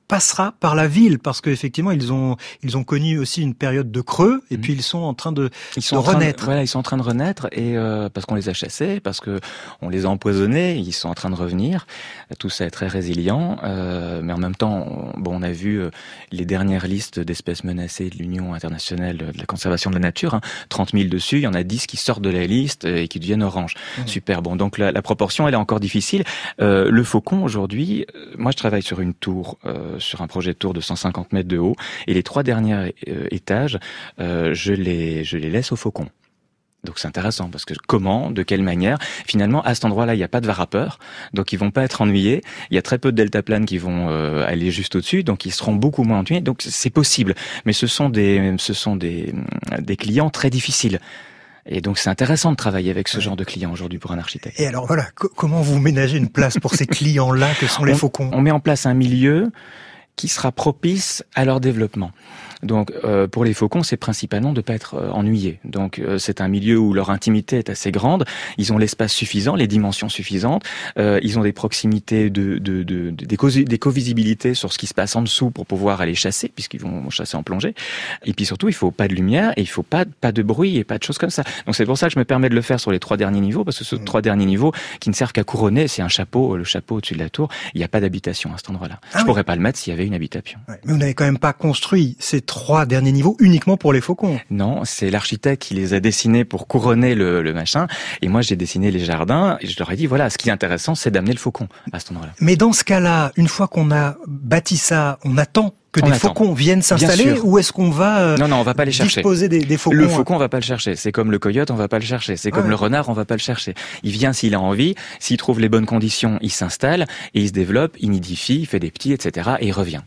passera par la ville, parce qu'effectivement, ils ont, ils ont connu aussi une période de creux, et mmh. puis ils sont en train de, ils sont de en train renaître. De, voilà, ils sont en train de renaître, et euh, parce qu'on les a chassés, parce que on les a empoisonnés, ils sont en train de revenir. Tout ça est très résilient, euh, mais en même temps, on, bon, on a vu euh, les dernières listes d'espèces menacées de l'Union internationale de la conservation de la nature, hein, trente mille dessus, il y en a dix qui sortent de la liste et qui deviennent orange. Mmh. Super, bon, donc la, la proportion, elle est encore difficile. Euh, le faucon, aujourd'hui, euh, moi je travaille sur une tour, euh, sur un projet de tour de cent cinquante mètres de haut, et les trois derniers euh, étages, euh, je les, je les laisse aux faucons. Donc c'est intéressant, parce que comment, de quelle manière, finalement à cet endroit-là il n'y a pas de varapeur, donc ils vont pas être ennuyés, il y a très peu de deltaplanes qui vont euh, aller juste au-dessus, donc ils seront beaucoup moins ennuyés, donc c'est possible, mais ce sont des, ce sont des, des clients très difficiles. Et donc c'est intéressant de travailler avec ce ouais. genre de clients aujourd'hui pour un architecte. Et alors voilà, co- comment vous ménagez une place pour ces clients-là que sont les on, faucons ? On met en place un milieu qui sera propice à leur développement. Donc euh, pour les faucons, c'est principalement de ne pas être euh, ennuyés. Donc euh, c'est un milieu où leur intimité est assez grande, ils ont l'espace suffisant, les dimensions suffisantes, euh, ils ont des proximités, de, de, de, de, des, co- des co-visibilités sur ce qui se passe en dessous pour pouvoir aller chasser, puisqu'ils vont chasser en plongée. Et puis surtout, il faut pas de lumière et il faut pas, pas de bruit et pas de choses comme ça. Donc c'est pour ça que je me permets de le faire sur les trois derniers niveaux, parce que ce mmh. trois derniers niveaux qui ne servent qu'à couronner, c'est un chapeau, le chapeau au-dessus de la tour, il n'y a pas d'habitation à cet endroit-là. Ah je oui. pourrais pas le mettre s'il y avait une habitation. Ouais. Mais vous n'avez quand même pas construit ces trois derniers niveaux uniquement pour les faucons. Non, c'est l'architecte qui les a dessinés pour couronner le, le machin. Et moi, j'ai dessiné les jardins et je leur ai dit, voilà, ce qui est intéressant, c'est d'amener le faucon à cet endroit-là. Mais dans ce cas-là, une fois qu'on a bâti ça, on attend que on des attend. faucons viennent s'installer, ou est-ce qu'on va euh, non, non, on va pas les chercher. disposer des, des faucons? Le faucon, on va pas le chercher. C'est comme le coyote, on va pas le chercher. C'est comme ah ouais. le renard, on va pas le chercher. Il vient s'il a envie, s'il trouve les bonnes conditions, il s'installe et il se développe, il nidifie, il fait des petits, et cetera. Et il revient.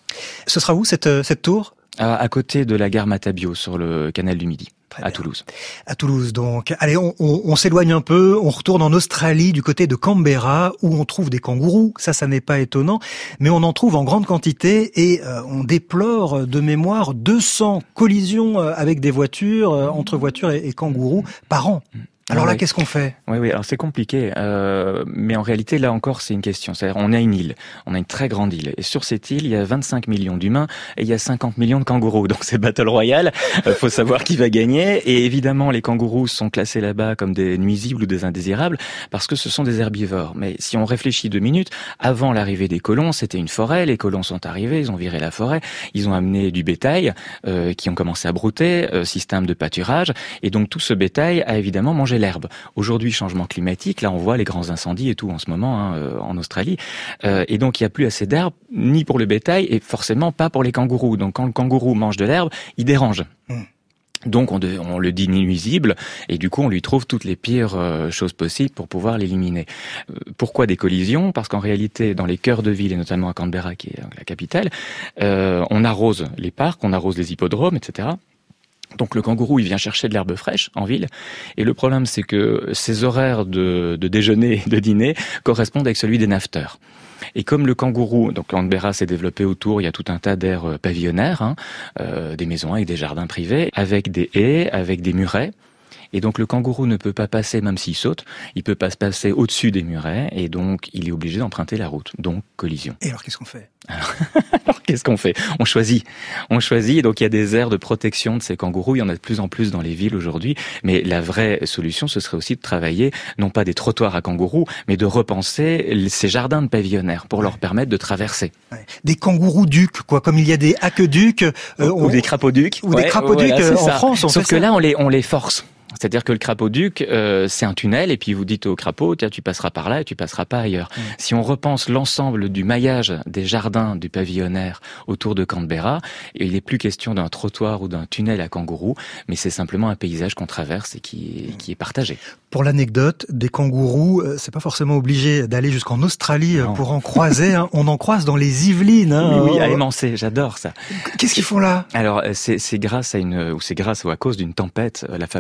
Ce sera où cette, cette tour ? À, à côté de la gare Matabio, sur le canal du Midi. À Toulouse. À Toulouse, donc. Allez, on, on, on s'éloigne un peu, on retourne en Australie, du côté de Canberra, où on trouve des kangourous. Ça, ça n'est pas étonnant, mais on en trouve en grande quantité et euh, on déplore de mémoire deux cents collisions avec des voitures, euh, entre voitures et, et kangourous par an. Alors là, oui. qu'est-ce qu'on fait ? Oui, oui. Alors c'est compliqué, euh, mais en réalité, là encore, c'est une question. C'est-à-dire, on a une île, on a une très grande île, et sur cette île, il y a vingt-cinq millions d'humains et il y a cinquante millions de kangourous. Donc c'est battle royale. Euh, faut savoir qui va gagner. Et évidemment, les kangourous sont classés là-bas comme des nuisibles ou des indésirables parce que ce sont des herbivores. Mais si on réfléchit deux minutes, avant l'arrivée des colons, c'était une forêt. Les colons sont arrivés, ils ont viré la forêt, ils ont amené du bétail euh, qui ont commencé à brouter, euh, système de pâturage, et donc tout ce bétail a évidemment mangé l'herbe. Aujourd'hui, changement climatique, là on voit les grands incendies et tout en ce moment hein, euh, en Australie, euh, et donc il n'y a plus assez d'herbe ni pour le bétail et forcément pas pour les kangourous. Donc quand le kangourou mange de l'herbe, il dérange. Mmh. Donc on, de, on le dit nuisible et du coup on lui trouve toutes les pires euh, choses possibles pour pouvoir l'éliminer. Euh, pourquoi des collisions ? Parce qu'en réalité dans les cœurs de ville et notamment à Canberra qui est la capitale, euh, on arrose les parcs, on arrose les hippodromes, et cetera. Donc le kangourou, il vient chercher de l'herbe fraîche en ville. Et le problème, c'est que ses horaires de, de déjeuner et de dîner correspondent avec celui des naveteurs. Et comme le kangourou, donc Canberra s'est développé autour, il y a tout un tas d'aires pavillonnaires, hein, euh, des maisons avec des jardins privés, avec des haies, avec des murets. Et donc le kangourou ne peut pas passer, même s'il saute, il peut pas se passer au-dessus des murets, et donc il est obligé d'emprunter la route. Donc collision. Et alors qu'est-ce qu'on fait ? Alors, alors qu'est-ce qu'on fait ? On choisit. On choisit, et donc il y a des aires de protection de ces kangourous, il y en a de plus en plus dans les villes aujourd'hui, mais la vraie solution, ce serait aussi de travailler, non pas des trottoirs à kangourous, mais de repenser ces jardins de pavillonnaires pour ouais. leur permettre de traverser. Ouais. Des kangourous ducs, quoi, comme il y a des aqueducs. Euh, ou, on... ou des crapauducs. Ou ouais, des crapauducs voilà, en ça. France, on Sauf fait que ça. là, on les, on les force. C'est-à-dire que le crapaud-duc, euh, c'est un tunnel, et puis vous dites au crapaud, tiens, tu passeras par là et tu passeras pas ailleurs. Mmh. Si on repense l'ensemble du maillage des jardins du pavillonnaire autour de Canberra, il n'est plus question d'un trottoir ou d'un tunnel à kangourous, mais c'est simplement un paysage qu'on traverse et qui est, qui est partagé. Pour l'anecdote, des kangourous, euh, c'est pas forcément obligé d'aller jusqu'en Australie non. pour en croiser. Hein. On en croise dans les Yvelines. Hein. Oui, oui, à Émancé, j'adore ça. Qu'est-ce qu'ils font là ? Alors, c'est, c'est grâce à une, ou c'est grâce ou à cause d'une tempête, la fameuse tempête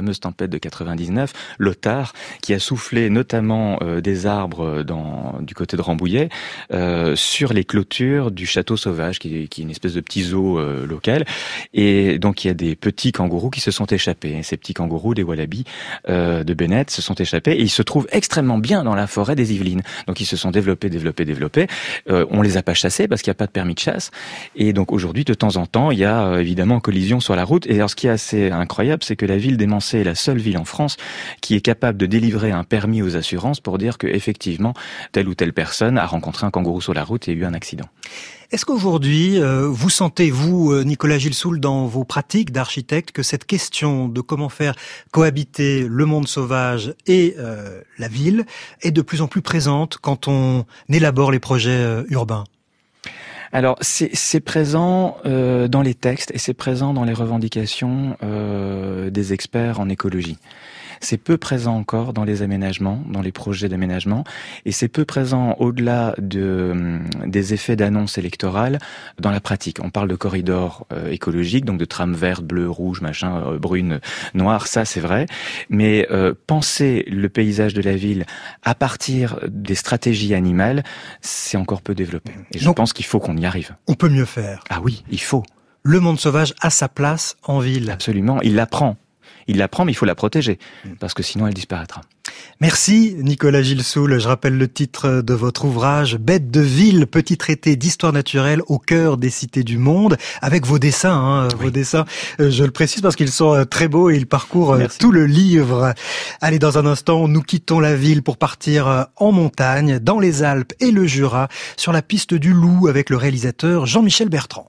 tempête de quatre-vingt-dix-neuf, Lothar, qui a soufflé notamment euh, des arbres dans, du côté de Rambouillet euh, sur les clôtures du château sauvage, qui, qui est une espèce de petit zoo euh, local. Et donc il y a des petits kangourous qui se sont échappés. Et ces petits kangourous, des wallabies euh, de Bennett, se sont échappés et ils se trouvent extrêmement bien dans la forêt des Yvelines. Donc ils se sont développés, développés, développés. Euh, on les a pas chassés parce qu'il n'y a pas de permis de chasse. Et donc aujourd'hui, de temps en temps, il y a euh, évidemment collision sur la route. Et alors ce qui est assez incroyable, c'est que la ville d'Émancé est la seule ville en France qui est capable de délivrer un permis aux assurances pour dire que effectivement telle ou telle personne a rencontré un kangourou sur la route et a eu un accident. Est-ce qu'aujourd'hui, euh, vous sentez, vous, euh, Nicolas Gilsoul, dans vos pratiques d'architecte, que cette question de comment faire cohabiter le monde sauvage et euh, la ville est de plus en plus présente quand on élabore les projets euh, urbains ? Alors, c'est, c'est présent euh, dans les textes et c'est présent dans les revendications euh, des experts en écologie. C'est peu présent encore dans les aménagements, dans les projets d'aménagement, et c'est peu présent au-delà de, des effets d'annonce électorale dans la pratique. On parle de corridors euh, écologiques, donc de trames vertes, bleues, rouges, machin, euh, brunes, noires, ça c'est vrai, mais euh, penser le paysage de la ville à partir des stratégies animales, c'est encore peu développé. Et je donc, pense qu'il faut qu'on y arrive. On peut mieux faire. Ah oui, il faut. Le monde sauvage a sa place en ville. Absolument, il l'apprend. Il l'apprend, mais il faut la protéger, parce que sinon elle disparaîtra. Merci Nicolas Gilsoul. Je rappelle le titre de votre ouvrage, Bêtes de ville, petit traité d'histoire naturelle au cœur des cités du monde, avec vos dessins, hein, oui. vos dessins. Je le précise parce qu'ils sont très beaux et ils parcourent Merci. tout le livre. Allez, dans un instant, nous quittons la ville pour partir en montagne, dans les Alpes et le Jura, sur la piste du Loup avec le réalisateur Jean-Michel Bertrand.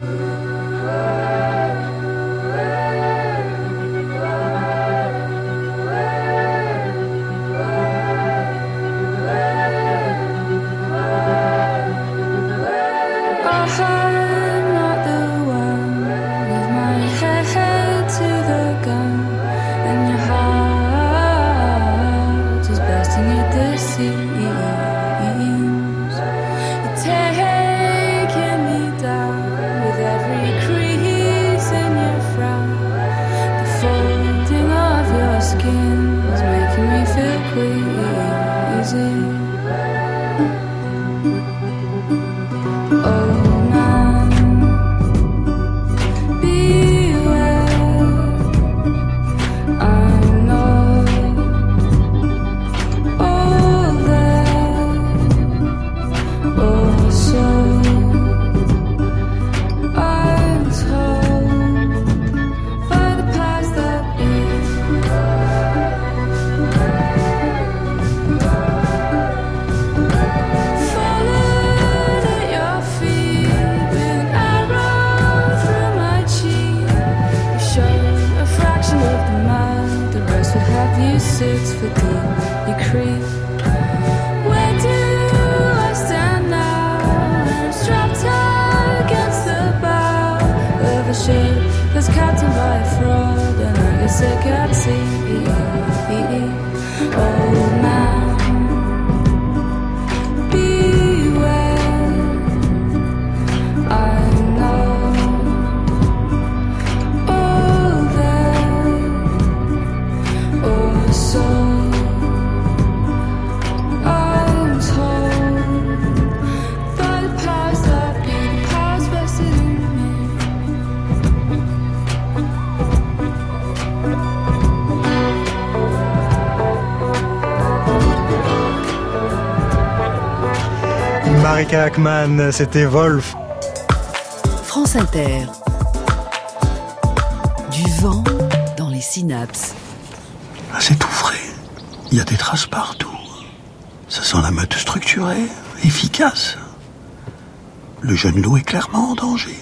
Marika Ackman, c'était Wolf. France Inter. Du vent dans les synapses. C'est tout frais. Il y a des traces partout. Ça sent la meute structurée, efficace. Le jeune loup est clairement en danger.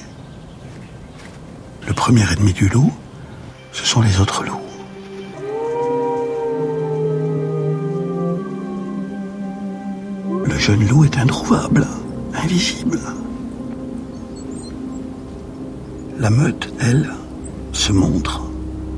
Le premier ennemi du loup, ce sont les autres loups. Le jeune loup est introuvable, invisible. La meute, elle, se montre.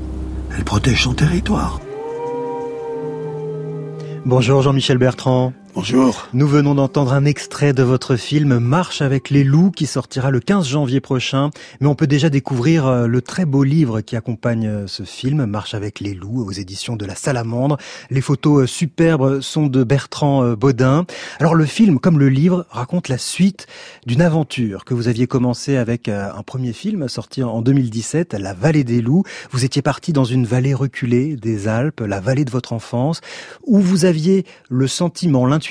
Elle protège son territoire. Bonjour Jean-Michel Bertrand. Bonjour. Nous venons d'entendre un extrait de votre film Marche avec les loups qui sortira le quinze janvier prochain. Mais on peut déjà découvrir le très beau livre qui accompagne ce film, Marche avec les loups, aux éditions de la Salamandre. Les photos superbes sont de Bertrand Bodin. Alors le film, comme le livre, raconte la suite d'une aventure que vous aviez commencé avec un premier film sorti en deux mille dix-sept, La Vallée des loups. Vous étiez parti dans une vallée reculée des Alpes, la vallée de votre enfance, où vous aviez le sentiment, l'intuition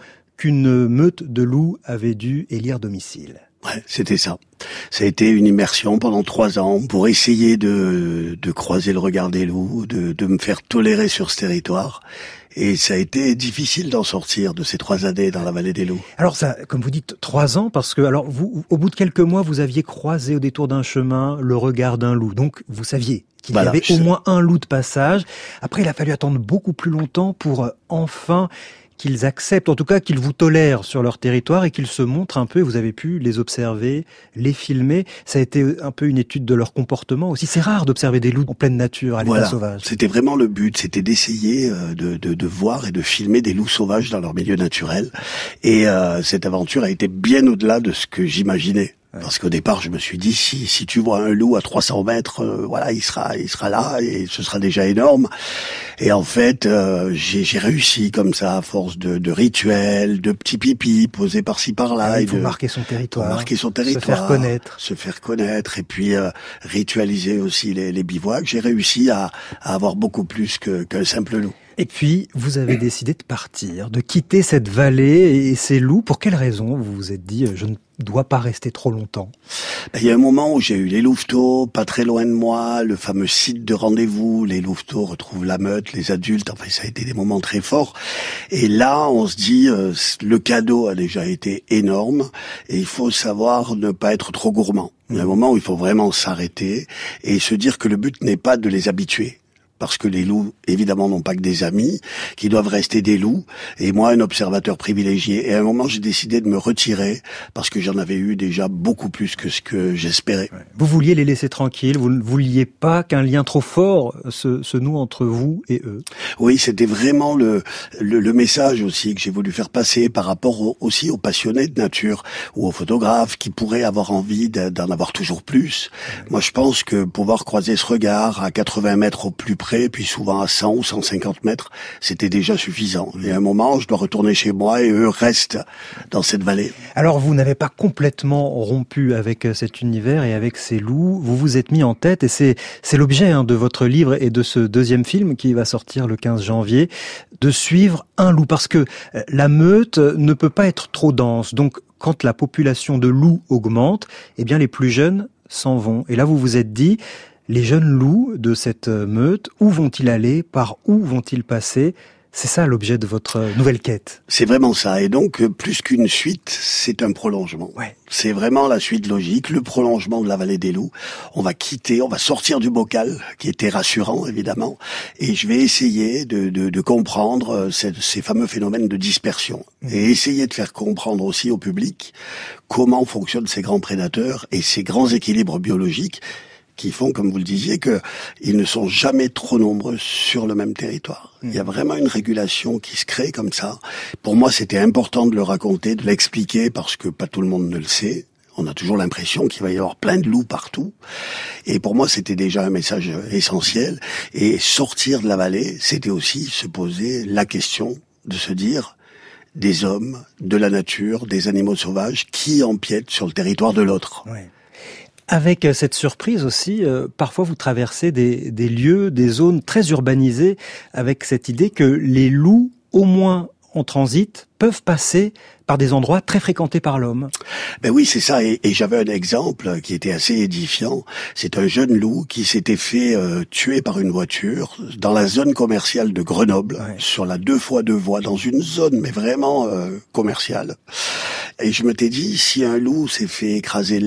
qu'une meute de loups avait dû élire domicile. Ouais, c'était ça. Ça a été une immersion pendant trois ans pour essayer de, de croiser le regard des loups, de, de me faire tolérer sur ce territoire. Et ça a été difficile d'en sortir de ces trois années dans la vallée des loups. Alors ça, comme vous dites, trois ans, parce que alors vous, au bout de quelques mois, vous aviez croisé au détour d'un chemin le regard d'un loup. Donc vous saviez qu'il voilà, y avait au sais. moins un loup de passage. Après, il a fallu attendre beaucoup plus longtemps pour euh, enfin qu'ils acceptent, en tout cas qu'ils vous tolèrent sur leur territoire et qu'ils se montrent un peu, et vous avez pu les observer, les filmer. Ça a été un peu une étude de leur comportement aussi. C'est rare d'observer des loups en pleine nature, à l'état voilà. sauvage. C'était vraiment le but, c'était d'essayer de, de, de voir et de filmer des loups sauvages dans leur milieu naturel. Et euh, cette aventure a été bien au-delà de ce que j'imaginais. Ouais. Parce qu'au départ, je me suis dit, si si tu vois un loup à trois cents mètres, euh, voilà, il sera il sera là et ce sera déjà énorme. Et en fait, euh, j'ai j'ai réussi comme ça, à force de, de rituels, de petits pipis posés par-ci par-là. Ah, il faut de, marquer son territoire, marquer son territoire, se faire connaître, se faire connaître, et puis euh, ritualiser aussi les, les bivouacs. J'ai réussi à, à avoir beaucoup plus que qu'un simple loup. Et puis, vous avez décidé de partir, de quitter cette vallée et ces loups. Pour quelle raison vous vous êtes dit, je ne dois pas rester trop longtemps? Il y a un moment où j'ai eu les louveteaux, pas très loin de moi, le fameux site de rendez-vous. Les louveteaux retrouvent la meute, les adultes. Enfin, ça a été des moments très forts. Et là, on se dit, euh, le cadeau a déjà été énorme et il faut savoir ne pas être trop gourmand. Il y a un moment où il faut vraiment s'arrêter et se dire que le but n'est pas de les habituer. Parce que les loups, évidemment, n'ont pas que des amis, qui doivent rester des loups, et moi, un observateur privilégié. Et à un moment, j'ai décidé de me retirer, parce que j'en avais eu déjà beaucoup plus que ce que j'espérais. Vous vouliez les laisser tranquilles, vous ne vouliez pas qu'un lien trop fort se, se noue entre vous et eux. Oui, c'était vraiment le, le, le message aussi que j'ai voulu faire passer par rapport au, aussi aux passionnés de nature, ou aux photographes qui pourraient avoir envie d'en avoir toujours plus. Moi, je pense que pouvoir croiser ce regard à quatre-vingts mètres au plus près, puis souvent à cent ou cent cinquante mètres, c'était déjà suffisant. Et à un moment, je dois retourner chez moi et eux restent dans cette vallée. Alors, vous n'avez pas complètement rompu avec cet univers et avec ces loups. Vous vous êtes mis en tête, et c'est c'est l'objet hein, de votre livre et de ce deuxième film qui va sortir le quinze janvier, de suivre un loup. Parce que la meute ne peut pas être trop dense. Donc, quand la population de loups augmente, eh bien, les plus jeunes s'en vont. Et là, vous vous êtes dit, les jeunes loups de cette meute, où vont-ils aller? Par où vont-ils passer? C'est ça l'objet de votre nouvelle quête. C'est vraiment ça. Et donc, plus qu'une suite, c'est un prolongement. Ouais. C'est vraiment la suite logique, le prolongement de la vallée des loups. On va quitter, on va sortir du bocal, qui était rassurant, évidemment. Et je vais essayer de, de, de comprendre ces, ces fameux phénomènes de dispersion. Mmh. Et essayer de faire comprendre aussi au public comment fonctionnent ces grands prédateurs et ces grands équilibres biologiques qui font, comme vous le disiez, que ils ne sont jamais trop nombreux sur le même territoire. Mmh. Il y a vraiment une régulation qui se crée comme ça. Pour moi, c'était important de le raconter, de l'expliquer, parce que pas tout le monde ne le sait. On a toujours l'impression qu'il va y avoir plein de loups partout. Et pour moi, c'était déjà un message essentiel. Et sortir de la vallée, c'était aussi se poser la question de se dire, des hommes, de la nature, des animaux sauvages, qui empiètent sur le territoire de l'autre. Ouais. Avec cette surprise aussi, euh, parfois vous traversez des, des lieux, des zones très urbanisées, avec cette idée que les loups, au moins en transit, peuvent passer par des endroits très fréquentés par l'homme. Ben oui, c'est ça. Et, et j'avais un exemple qui était assez édifiant. C'est un jeune loup qui s'était fait euh, tuer par une voiture dans la zone commerciale de Grenoble, ouais. Sur la deux fois deux voies, dans une zone mais vraiment euh, commerciale. Et je m'étais dit, si un loup s'est fait écraser là,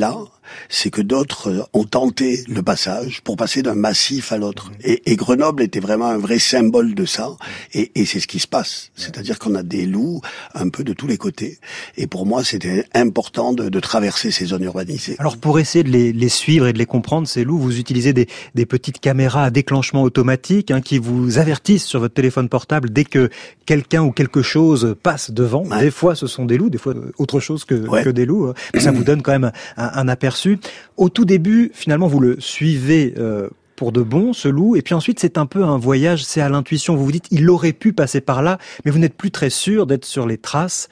c'est que d'autres ont tenté le passage pour passer d'un massif à l'autre. Et, et Grenoble était vraiment un vrai symbole de ça. Et, et c'est ce qui se passe. C'est-à-dire qu'on a des loups un peu de tous les côtés. Et pour moi, c'était important de, de traverser ces zones urbanisées. Alors pour essayer de les, les suivre et de les comprendre, ces loups, vous utilisez des, des petites caméras à déclenchement automatique hein, qui vous avertissent sur votre téléphone portable dès que quelqu'un ou quelque chose passe devant. Ouais. Des fois, ce sont des loups, des fois autre chose que, ouais. que des loups. Mais ça vous donne quand même un, un aperçu. Au tout début, finalement, vous le suivez euh, pour de bon, ce loup, et puis ensuite, c'est un peu un voyage, c'est à l'intuition. Vous vous dites, il aurait pu passer par là, mais vous n'êtes plus très sûr d'être sur les traces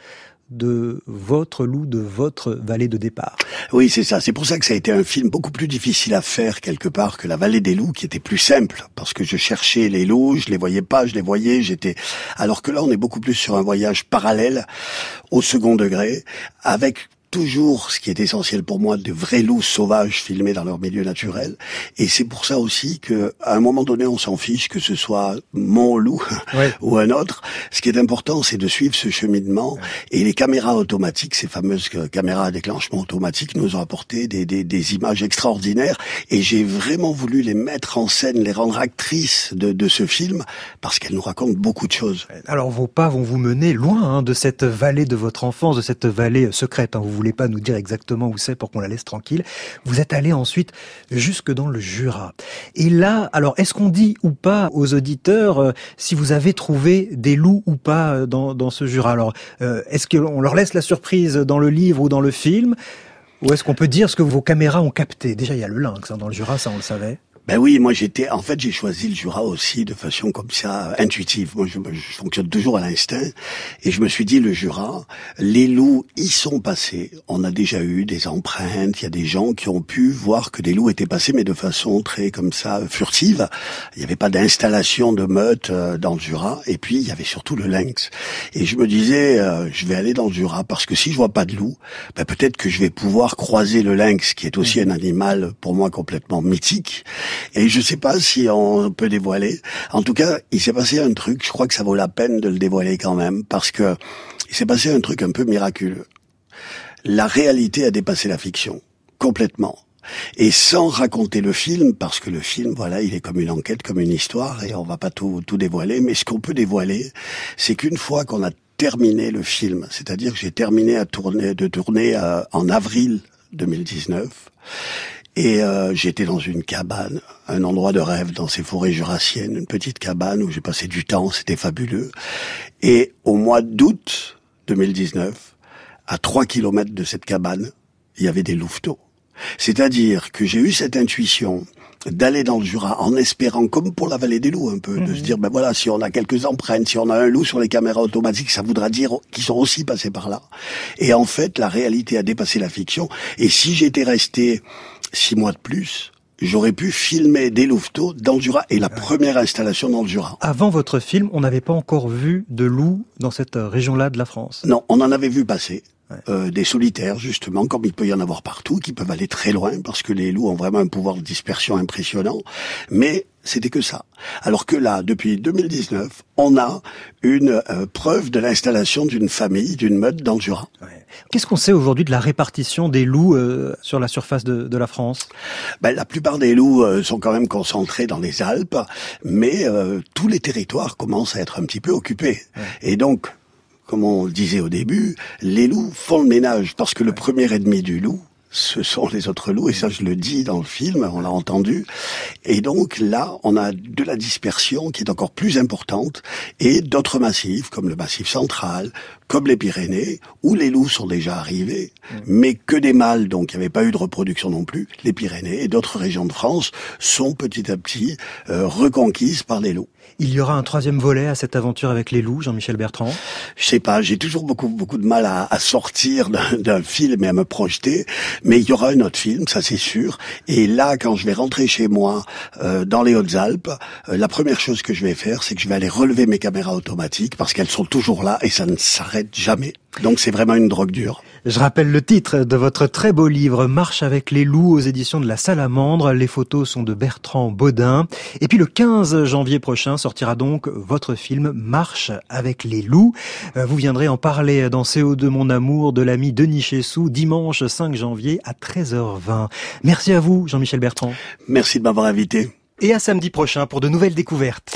de votre loup, de votre vallée de départ. Oui, c'est ça. C'est pour ça que ça a été un film beaucoup plus difficile à faire quelque part que La Vallée des loups, qui était plus simple, parce que je cherchais les loups, je les voyais pas, je les voyais, j'étais... Alors que là, on est beaucoup plus sur un voyage parallèle, au second degré, avec toujours, ce qui est essentiel pour moi, de vrais loups sauvages filmés dans leur milieu naturel. Et c'est pour ça aussi que, à un moment donné, on s'en fiche que ce soit mon loup ouais. ou un autre. Ce qui est important, c'est de suivre ce cheminement. Ouais. Et les caméras automatiques, ces fameuses caméras à déclenchement automatique, nous ont apporté des, des, des images extraordinaires. Et j'ai vraiment voulu les mettre en scène, les rendre actrices de, de ce film, parce qu'elles nous racontent beaucoup de choses. Alors vos pas vont vous mener loin hein, de cette vallée de votre enfance, de cette vallée secrète. Hein. Vous voulez pas nous dire exactement où c'est pour qu'on la laisse tranquille. Vous êtes allé ensuite jusque dans le Jura. Et là, alors, est-ce qu'on dit ou pas aux auditeurs euh, si vous avez trouvé des loups ou pas dans, dans ce Jura? Alors, euh, est-ce qu'on leur laisse la surprise dans le livre ou dans le film? Ou est-ce qu'on peut dire ce que vos caméras ont capté? Déjà, il y a le lynx hein, dans le Jura, ça on le savait. Ben oui, moi j'étais, en fait j'ai choisi le Jura aussi de façon comme ça, intuitive. Moi je, je fonctionne toujours à l'instinct. Et je me suis dit, le Jura, les loups y sont passés. On a déjà eu des empreintes, il y a des gens qui ont pu voir que des loups étaient passés, mais de façon très comme ça, furtive. Il n'y avait pas d'installation de meute euh, dans le Jura. Et puis il y avait surtout le lynx. Et je me disais, euh, je vais aller dans le Jura, parce que si je vois pas de loup, ben peut-être que je vais pouvoir croiser le lynx, qui est aussi un animal pour moi complètement mythique. Et je sais pas si on peut dévoiler. En tout cas, il s'est passé un truc, je crois que ça vaut la peine de le dévoiler quand même, parce que il s'est passé un truc un peu miraculeux. La réalité a dépassé la fiction, complètement. Et sans raconter le film, parce que le film, voilà, il est comme une enquête, comme une histoire, et on va pas tout, tout dévoiler, mais ce qu'on peut dévoiler, c'est qu'une fois qu'on a terminé le film, c'est-à-dire que j'ai terminé à tourner, de tourner euh, en avril deux mille dix-neuf, et euh, j'étais dans une cabane, un endroit de rêve dans ces forêts jurassiennes, une petite cabane où j'ai passé du temps, c'était fabuleux. Et au mois d'août deux mille dix-neuf, à trois kilomètres de cette cabane, il y avait des louveteaux. C'est-à-dire que j'ai eu cette intuition d'aller dans le Jura en espérant, comme pour la vallée des loups un peu, mmh. de se dire, ben voilà, si on a quelques empreintes, si on a un loup sur les caméras automatiques, ça voudra dire qu'ils sont aussi passés par là. Et en fait, la réalité a dépassé la fiction. Et si j'étais resté six mois de plus, j'aurais pu filmer des louveteaux dans le Jura, et la première installation dans le Jura. Avant votre film, on n'avait pas encore vu de loups dans cette région-là de la France? Non, on en avait vu passer. Ouais. Euh, des solitaires, justement, comme il peut y en avoir partout, qui peuvent aller très loin, parce que les loups ont vraiment un pouvoir de dispersion impressionnant. Mais c'était que ça. Alors que là, depuis deux mille dix-neuf, on a une euh, preuve de l'installation d'une famille, d'une meute dans le Jura. Ouais. Qu'est-ce qu'on sait aujourd'hui de la répartition des loups euh, sur la surface de, de la France? Ben, la plupart des loups euh, sont quand même concentrés dans les Alpes, mais euh, tous les territoires commencent à être un petit peu occupés. Ouais. Et donc, comme on le disait au début, les loups font le ménage, parce que le premier ennemi du loup, ce sont les autres loups, et ça je le dis dans le film, on l'a entendu. Et donc là, on a de la dispersion qui est encore plus importante, et d'autres massifs, comme le Massif central, comme les Pyrénées, où les loups sont déjà arrivés, mmh. mais que des mâles, donc il n'y avait pas eu de reproduction non plus. Les Pyrénées et d'autres régions de France sont petit à petit euh, reconquises par les loups. Il y aura un troisième volet à cette aventure avec les loups, Jean-Michel Bertrand? Je sais pas, j'ai toujours beaucoup beaucoup de mal à, à sortir d'un, d'un film et à me projeter, mais il y aura un autre film, ça c'est sûr. Et là, quand je vais rentrer chez moi, euh, dans les Hautes-Alpes, euh, la première chose que je vais faire, c'est que je vais aller relever mes caméras automatiques, parce qu'elles sont toujours là et ça ne s'arrête s'arrête jamais. Donc c'est vraiment une drogue dure. Je rappelle le titre de votre très beau livre, Marche avec les loups, aux éditions de la Salamandre. Les photos sont de Bertrand Bodin. Et puis le quinze janvier prochain sortira donc votre film Marche avec les loups. Vous viendrez en parler dans C O deux Mon Amour de l'ami Denis Chessou, dimanche cinq janvier à treize heures vingt. Merci à vous, Jean-Michel Bertrand. Merci de m'avoir invité. Et à samedi prochain pour de nouvelles découvertes.